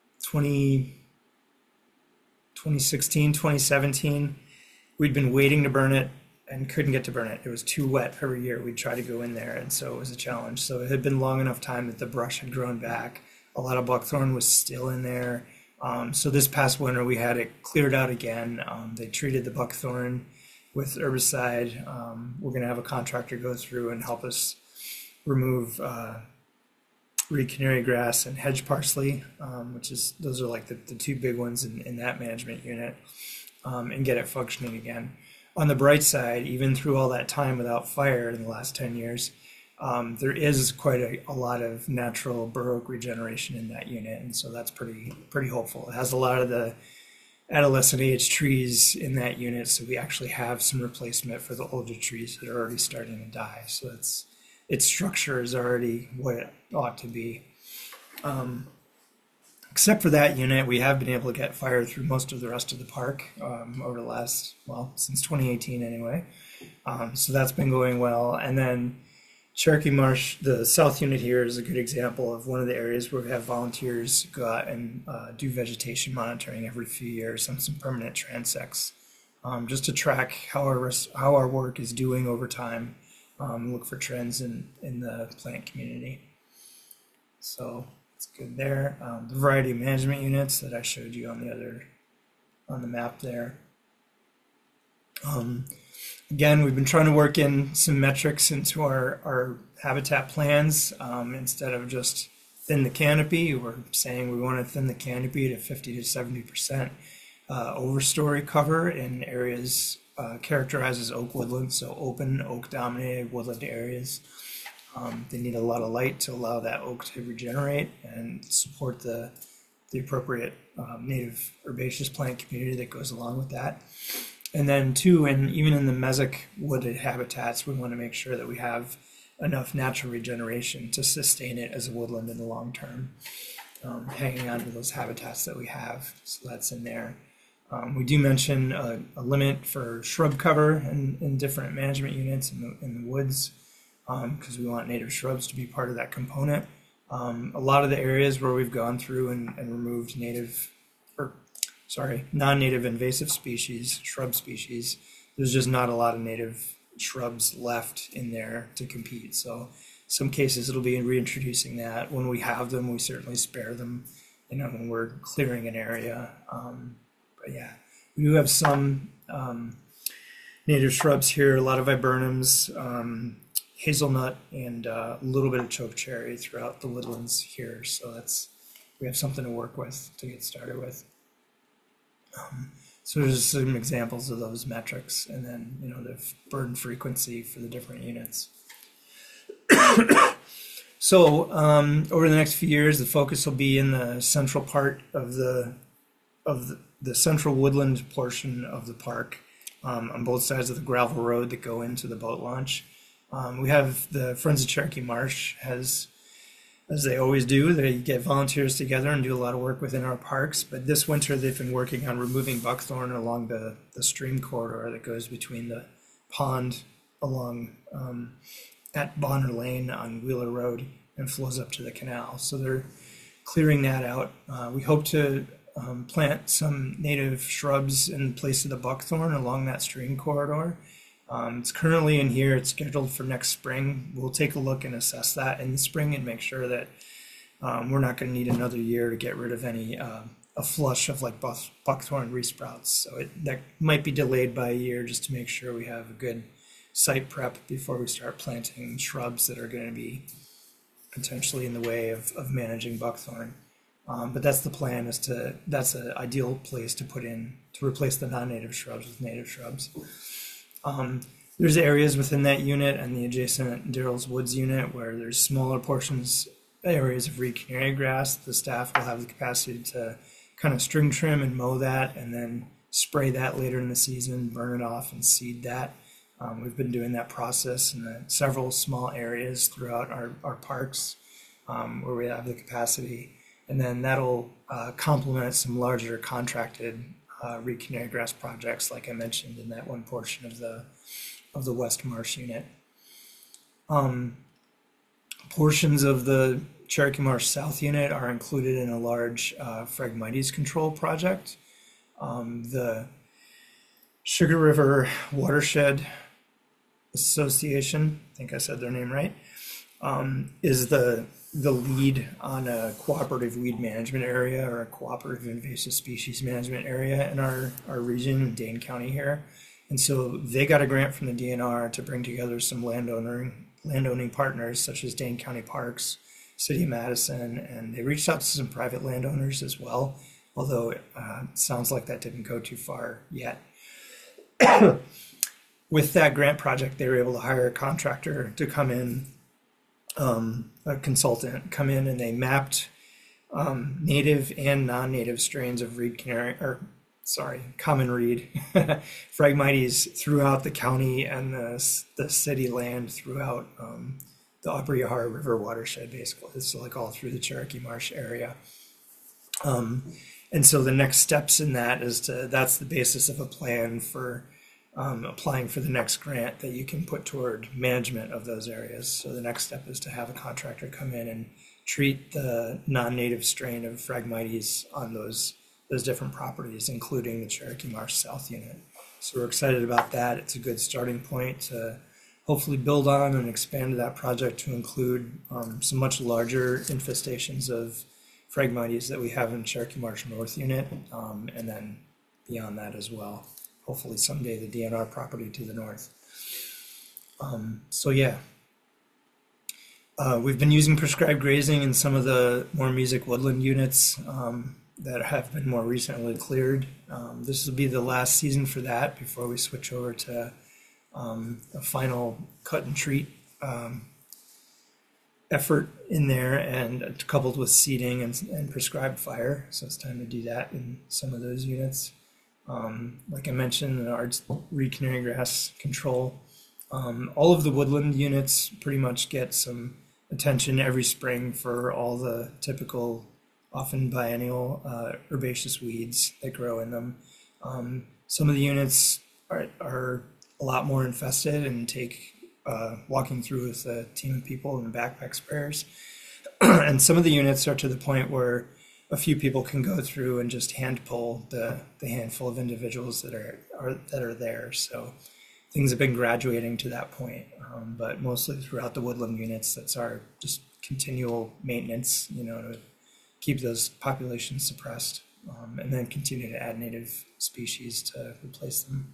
Speaker 5: 2016, 2017. We'd been waiting to burn it and couldn't get to burn it. It was too wet every year. We'd try to go in there, and so it was a challenge. So it had been long enough time that the brush had grown back. A lot of buckthorn was still in there. So this past winter, we had it cleared out again. They treated the buckthorn with herbicide. We're going to have a contractor go through and help us remove reed canary grass and hedge parsley, those are like the two big ones in that management unit, and get it functioning again. On the bright side, even through all that time without fire in the last 10 years, there is quite a lot of natural bur oak regeneration in that unit, and so that's pretty hopeful. It has a lot of the adolescent age trees in that unit, so we actually have some replacement for the older trees that are already starting to die. So its structure is already what it ought to be. Except for that unit, we have been able to get fire through most of the rest of the park over the last, since 2018 anyway. So that's been going well. And then Cherokee Marsh, the south unit here, is a good example of one of the areas where we have volunteers go out and do vegetation monitoring every few years on some permanent transects, just to track how our work is doing over time, look for trends in the plant community. So it's good there. The variety of management units that I showed you on the map there. Again, we've been trying to work in some metrics into our habitat plans. Instead of just thin the canopy, we're saying we want to thin the canopy to 50 to 70% overstory cover in areas characterized as oak woodland, so open oak dominated woodland areas. They need a lot of light to allow that oak to regenerate and support the appropriate native herbaceous plant community that goes along with that. And then two, and even in the mesic wooded habitats, we want to make sure that we have enough natural regeneration to sustain it as a woodland in the long term, hanging on to those habitats that we have. So that's in there. We do mention a limit for shrub cover in different management units in the woods, because we want native shrubs to be part of that component. A lot of the areas where we've gone through and removed non-native invasive species, shrub species, there's just not a lot of native shrubs left in there to compete. So some cases it'll be reintroducing that. When we have them, we certainly spare them, when we're clearing an area. But yeah, we do have some native shrubs here, a lot of viburnums, hazelnut, and a little bit of chokecherry throughout the woodlands here. So we have something to work with to get started with. So there's some examples of those metrics, and then the burn frequency for the different units. So over the next few years, the focus will be in the central part of the central woodland portion of the park, on both sides of the gravel road that go into the boat launch. We have the Friends of Cherokee Marsh as they always do, they get volunteers together and do a lot of work within our parks. But this winter, they've been working on removing buckthorn along the stream corridor that goes between the pond along at Bonner Lane on Wheeler Road and flows up to the canal. So they're clearing that out. We hope to plant some native shrubs in place of the buckthorn along that stream corridor. It's currently in here. It's scheduled for next spring. We'll take a look and assess that in the spring and make sure that we're not going to need another year to get rid of any a flush of like buckthorn resprouts. So that might be delayed by a year just to make sure we have a good site prep before we start planting shrubs that are going to be potentially in the way of managing buckthorn. But that's the plan, that's an ideal place to put in to replace the non-native shrubs with native shrubs. There's areas within that unit and the adjacent Darrell's Woods unit where there's smaller portions, areas of reed canary grass. The staff will have the capacity to kind of string trim and mow that and then spray that later in the season, burn it off and seed that. We've been doing that process in several small areas throughout our parks where we have the capacity. And then that'll complement some larger contracted reed canary grass projects, like I mentioned in that one portion of the West Marsh unit. Portions of the Cherokee Marsh South unit are included in a large Phragmites control project. The Sugar River Watershed Association, I think I said their name right, is the lead on a cooperative weed management area or a cooperative invasive species management area in our region in Dane County here. And so they got a grant from the DNR to bring together some landowning partners such as Dane County Parks, City of Madison, and they reached out to some private landowners as well, although it sounds like that didn't go too far yet. With that grant project, they were able to hire a contractor to come in, a consultant come in, and they mapped native and non-native strains of common reed, Phragmites throughout the county and the city land throughout the Upper Yahara River watershed, basically. It's like all through the Cherokee Marsh area. And so the next steps in that that's the basis of a plan for applying for the next grant that you can put toward management of those areas. So the next step is to have a contractor come in and treat the non-native strain of Phragmites on those different properties, including the Cherokee Marsh South unit. So we're excited about that. It's a good starting point to hopefully build on and expand that project to include some much larger infestations of Phragmites that we have in Cherokee Marsh North unit, and then beyond that as well. Hopefully someday the DNR property to the north. So yeah, we've been using prescribed grazing in some of the more music woodland units that have been more recently cleared. This will be the last season for that before we switch over to a final cut and treat effort in there, and coupled with seeding and prescribed fire. So it's time to do that in some of those units. Like I mentioned, our reed canary grass control. All of the woodland units pretty much get some attention every spring for all the typical, often biennial herbaceous weeds that grow in them. Some of the units are a lot more infested and take walking through with a team of people in backpack sprayers. And some of the units are to the point where a few people can go through and just hand pull the handful of individuals that are there. So things have been graduating to that point, but mostly throughout the woodland units, that's our just continual maintenance, to keep those populations suppressed, and then continue to add native species to replace them.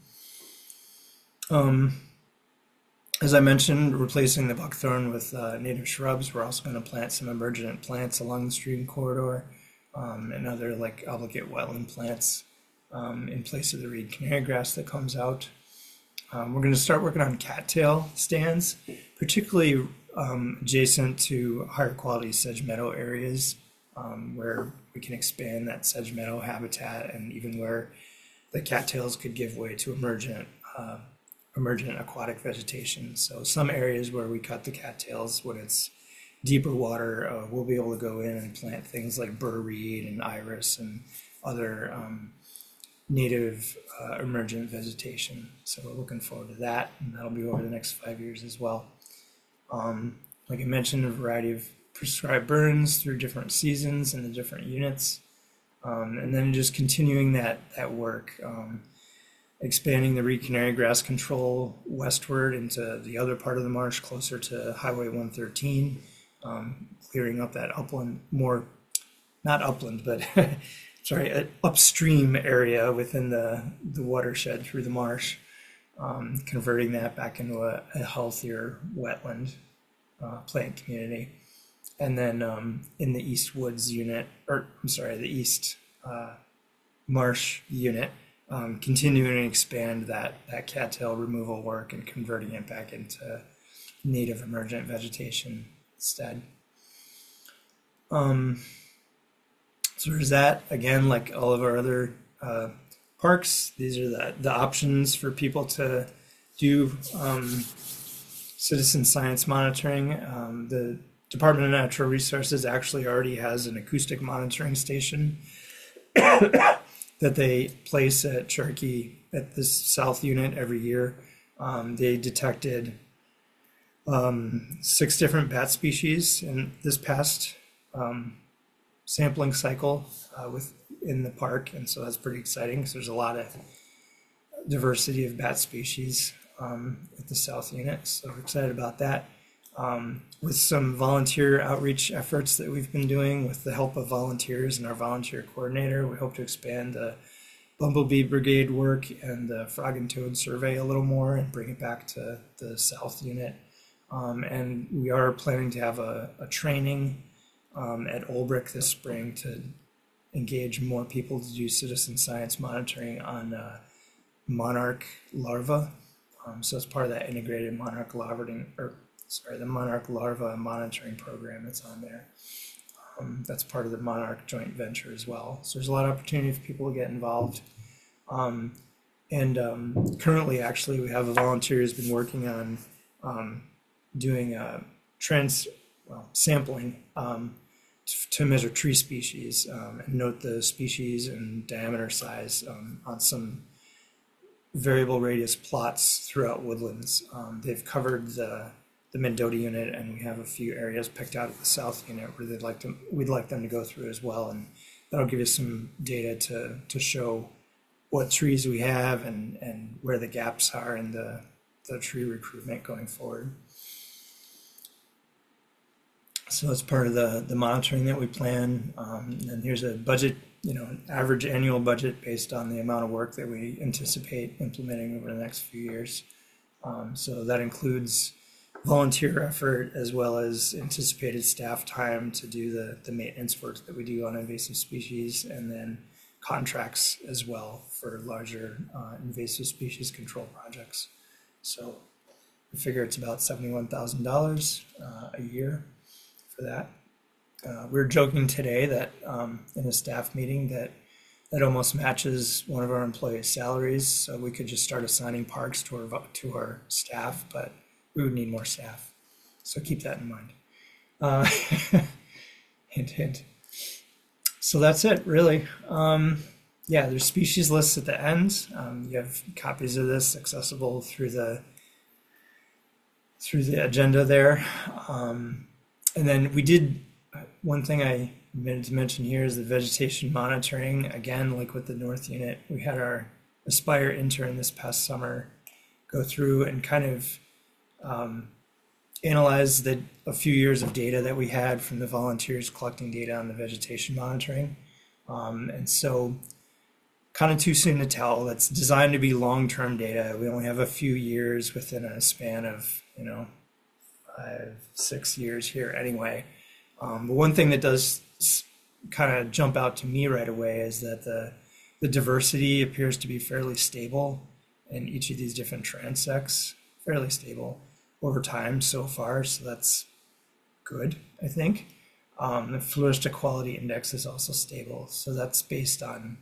Speaker 5: As I mentioned, replacing the buckthorn with native shrubs. We're also going to plant some emergent plants along the stream corridor, and other like obligate wetland plants in place of the reed canary grass that comes out. We're going to start working on cattail stands, particularly adjacent to higher quality sedge meadow areas, where we can expand that sedge meadow habitat, and even where the cattails could give way to emergent aquatic vegetation. So some areas where we cut the cattails when it's deeper water, we'll be able to go in and plant things like burr reed and iris and other native emergent vegetation. So we're looking forward to that, and that'll be over the next 5 years as well. Like I mentioned, a variety of prescribed burns through different seasons and the different units, and then just continuing that work, expanding the reed canary grass control westward into the other part of the marsh closer to Highway 113, clearing up that upland, not upland, but sorry, upstream area within the watershed through the marsh, converting that back into a healthier wetland plant community. And then in the East Woods unit, the East Marsh unit, continuing to expand that cattail removal work and converting it back into native emergent vegetation instead. So there's that. Again, like all of our other parks, these are the options for people to do citizen science monitoring. The Department of Natural Resources actually already has an acoustic monitoring station that they place at Cherokee at this south unit every year. They detected 6 different bat species in this past sampling cycle in the park, and so that's pretty exciting because there's a lot of diversity of bat species at the south unit, so we're excited about that. With some volunteer outreach efforts that we've been doing with the help of volunteers and our volunteer coordinator, we hope to expand the Bumblebee Brigade work and the Frog and Toad survey a little more and bring it back to the south unit. And we are planning to have a training at Olbrich this spring to engage more people to do citizen science monitoring on monarch larvae. So it's part of that integrated monarch larva, the monarch larva monitoring program that's on there. That's part of the monarch joint venture as well. So there's a lot of opportunity for people to get involved. Currently, actually, we have a volunteer who's been working on doing sampling to measure tree species and note the species and diameter size on some variable radius plots throughout woodlands. They've covered the Mendota unit, and we have a few areas picked out at the south unit where we'd like them to go through as well, and that'll give us some data to show what trees we have and where the gaps are in the tree recruitment going forward. So it's part of the monitoring that we plan. And here's a budget, an average annual budget based on the amount of work that we anticipate implementing over the next few years. So that includes volunteer effort as well as anticipated staff time to do the maintenance work that we do on invasive species, and then contracts as well for larger invasive species control projects. So I figure it's about $71,000 a year for that. We were joking today that in a staff meeting that almost matches one of our employees' salaries, so we could just start assigning parks to our staff, but we would need more staff. So keep that in mind. Hint, hint. So that's it, really. Yeah, there's species lists at the end. You have copies of this accessible through the agenda there. And then we did, one thing I meant to mention here is the vegetation monitoring. Again, like with the North Unit, we had our Aspire intern this past summer go through and kind of analyze a few years of data that we had from the volunteers collecting data on the vegetation monitoring. And so kind of too soon to tell. That's designed to be long-term data. We only have a few years within a span of, 5-6 years here anyway. But one thing that does kind of jump out to me right away is that the diversity appears to be fairly stable in each of these different transects, fairly stable over time so far. So that's good, I think. The Floristic Quality Index is also stable. So that's based on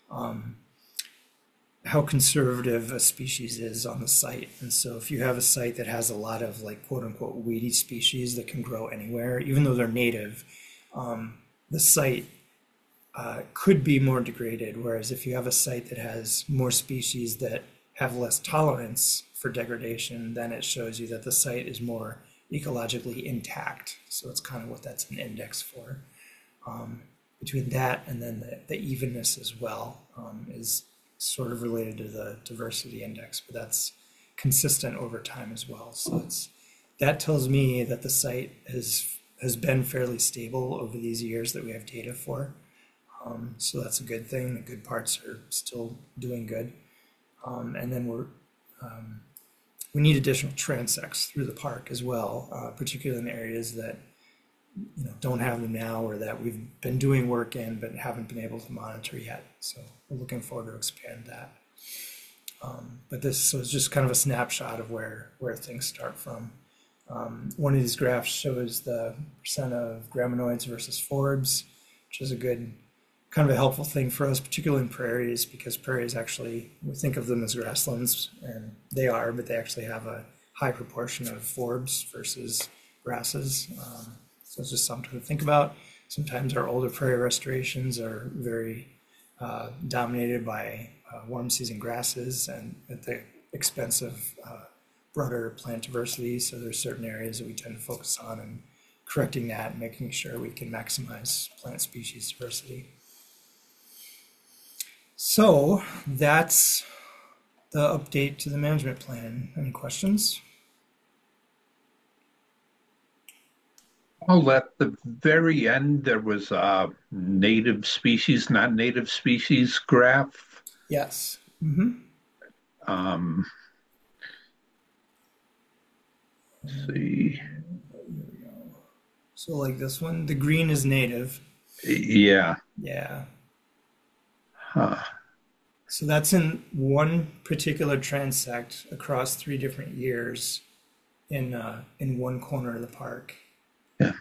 Speaker 5: how conservative a species is on the site. And so if you have a site that has a lot of like quote unquote weedy species that can grow anywhere, even though they're native, the site could be more degraded. Whereas if you have a site that has more species that have less tolerance for degradation, then it shows you that the site is more ecologically intact. So it's kind of what that's an index for. Between that and then the evenness as well is sort of related to the diversity index, but that's consistent over time as well. So that tells me that the site has been fairly stable over these years that we have data for. So that's a good thing. The good parts are still doing good. And then we need additional transects through the park as well, particularly in areas that don't have them now or that we've been doing work in but haven't been able to monitor yet. So we're looking forward to expand that. But this was just kind of a snapshot of where things start from. One of these graphs shows the percent of graminoids versus forbs, which is a good, kind of a helpful thing for us, particularly in prairies, because prairies actually, we think of them as grasslands, and they are, but they actually have a high proportion of forbs versus grasses. So it's just something to think about. Sometimes our older prairie restorations are very dominated by warm season grasses and at the expense of broader plant diversity. So there's certain areas that we tend to focus on and correcting that and making sure we can maximize plant species diversity. So that's the update to the management plan. Any questions?
Speaker 2: Well, at the very end, there was a native species, non-native species graph.
Speaker 5: Yes. Mm-hmm.
Speaker 2: Let's see.
Speaker 5: So like this one, the green is native.
Speaker 2: Yeah.
Speaker 5: Yeah.
Speaker 2: Huh.
Speaker 5: So that's in one particular transect across 3 different years in one corner of the park.
Speaker 2: Yeah.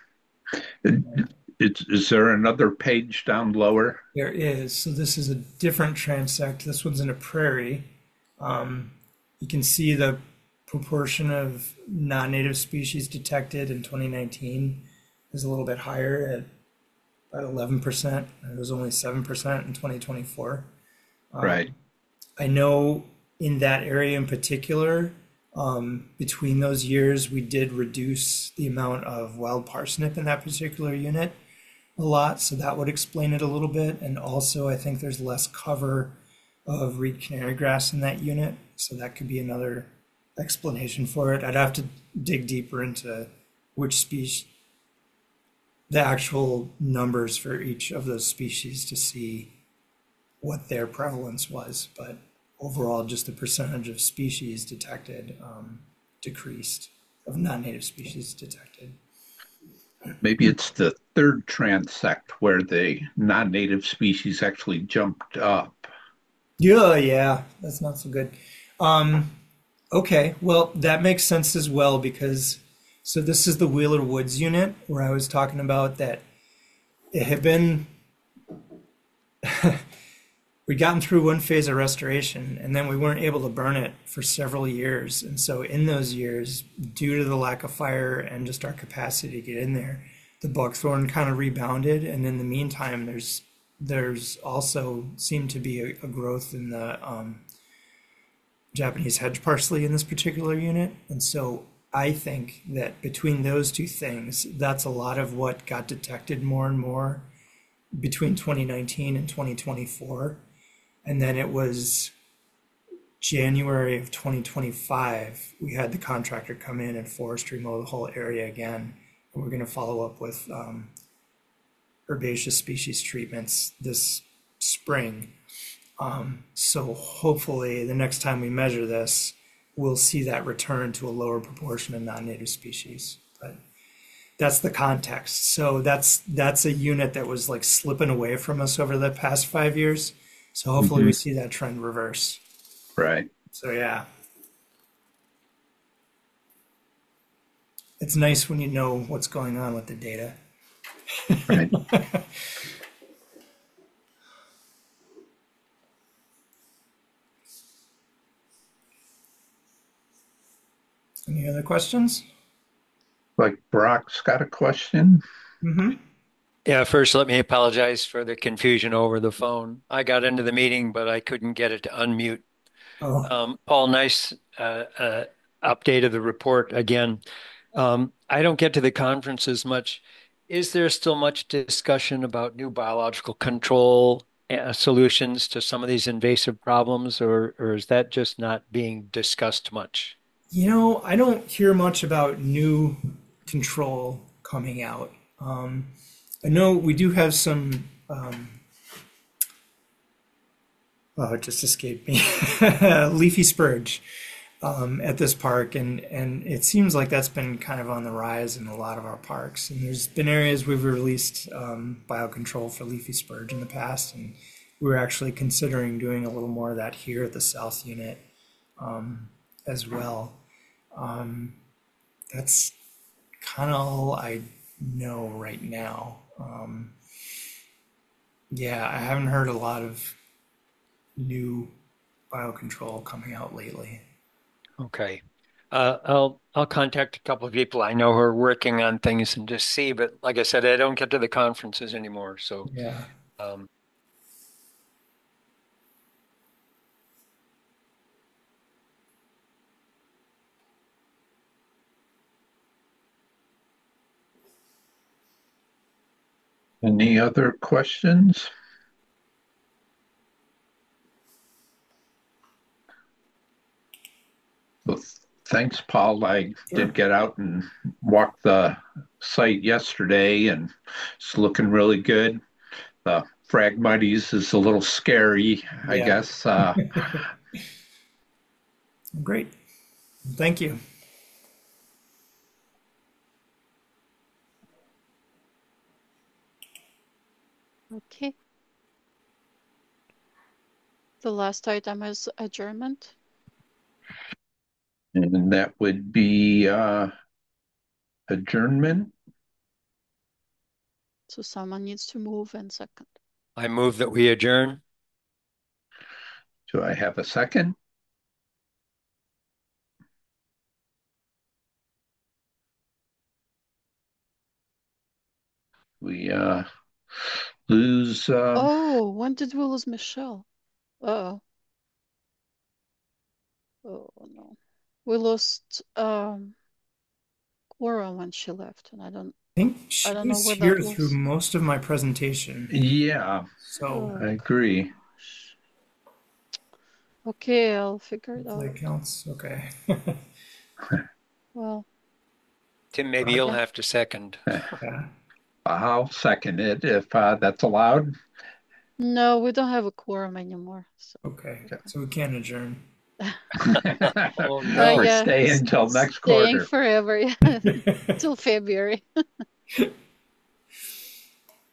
Speaker 2: Is there another page down lower?
Speaker 5: There is. So this is a different transect. This one's in a prairie. You can see the proportion of non-native species detected in 2019 is a little bit higher at about 11%. It was only 7% in 2024.
Speaker 2: Right.
Speaker 5: I know in that area in particular, between those years, we did reduce the amount of wild parsnip in that particular unit a lot. So that would explain it a little bit. And also, I think there's less cover of reed canary grass in that unit. So that could be another explanation for it. I'd have to dig deeper into which species, the actual numbers for each of those species to see what their prevalence was. But overall, just the percentage of species detected decreased, of non-native species detected.
Speaker 2: Maybe it's the third transect where the non-native species actually jumped up.
Speaker 5: Yeah, that's not so good. Okay, well, that makes sense as well because, so this is the Wheeler Woods unit where I was talking about that it had been, we'd gotten through one phase of restoration and then we weren't able to burn it for several years. And so in those years, due to the lack of fire and just our capacity to get in there, the buckthorn kind of rebounded. And in the meantime, there's also seemed to be a growth in the Japanese hedge parsley in this particular unit. And so I think that between those two things, that's a lot of what got detected more and more between 2019 and 2024. And then it was January of 2025, we had the contractor come in and forestry mow the whole area again. And we're going to follow up with herbaceous species treatments this spring. So hopefully the next time we measure this, we'll see that return to a lower proportion of non-native species. But that's the context. So that's a unit that was like slipping away from us over the past 5 years. So hopefully we see that trend reverse.
Speaker 2: Right.
Speaker 5: So yeah. It's nice when you know what's going on with the data.
Speaker 2: Right.
Speaker 5: Any other questions?
Speaker 2: Like Brock's got a question.
Speaker 5: Mm-hmm.
Speaker 7: Yeah, first, let me apologize for the confusion over the phone. I got into the meeting, but I couldn't get it to unmute.
Speaker 5: Oh,
Speaker 7: Paul, nice update of the report again. I don't get to the conferences much. Is there still much discussion about new biological control solutions to some of these invasive problems, or is that just not being discussed much?
Speaker 5: I don't hear much about new control coming out. I know we do have some, oh, it just escaped me, leafy spurge at this park. And it seems like that's been kind of on the rise in a lot of our parks. And there's been areas we've released biocontrol for leafy spurge in the past. And we're actually considering doing a little more of that here at the South Unit as well. That's kind of all I know right now. Yeah, I haven't heard a lot of new biocontrol coming out lately.
Speaker 7: Okay. I'll contact a couple of people I know who are working on things and just see. But like I said, I don't get to the conferences anymore. So
Speaker 5: Yeah.
Speaker 7: um,
Speaker 2: Any other questions? Well, thanks, Paul. I did get out and walk the site yesterday, and it's looking really good. The Phragmites is a little scary, I
Speaker 5: Yeah.
Speaker 2: guess.
Speaker 5: Great. Thank you.
Speaker 1: Okay. The last item is adjournment.
Speaker 2: And that would be adjournment.
Speaker 1: So someone needs to move and second.
Speaker 7: I move that we adjourn.
Speaker 2: Do I have a second? We lose.
Speaker 1: Oh, when did we lose Michelle? Uh-oh. Oh no. We lost Cora when she left, and I
Speaker 5: I think
Speaker 1: I
Speaker 5: she
Speaker 1: don't know
Speaker 5: was
Speaker 1: where
Speaker 5: here
Speaker 1: that
Speaker 5: through
Speaker 1: was.
Speaker 5: most of my presentation.
Speaker 2: Yeah,
Speaker 5: So
Speaker 2: I agree.
Speaker 1: Gosh. Okay, I'll figure it
Speaker 5: hopefully
Speaker 1: out.
Speaker 5: it counts. Okay.
Speaker 1: Well,
Speaker 7: Tim, maybe you'll
Speaker 1: yeah.
Speaker 7: have to second.
Speaker 5: Yeah.
Speaker 2: I'll second it if that's allowed.
Speaker 1: No, we don't have a quorum anymore. So
Speaker 5: Okay. So we can adjourn.
Speaker 7: Oh no.
Speaker 2: Or
Speaker 1: yeah,
Speaker 2: stay until next
Speaker 1: staying
Speaker 2: quarter.
Speaker 1: forever, yeah, till February.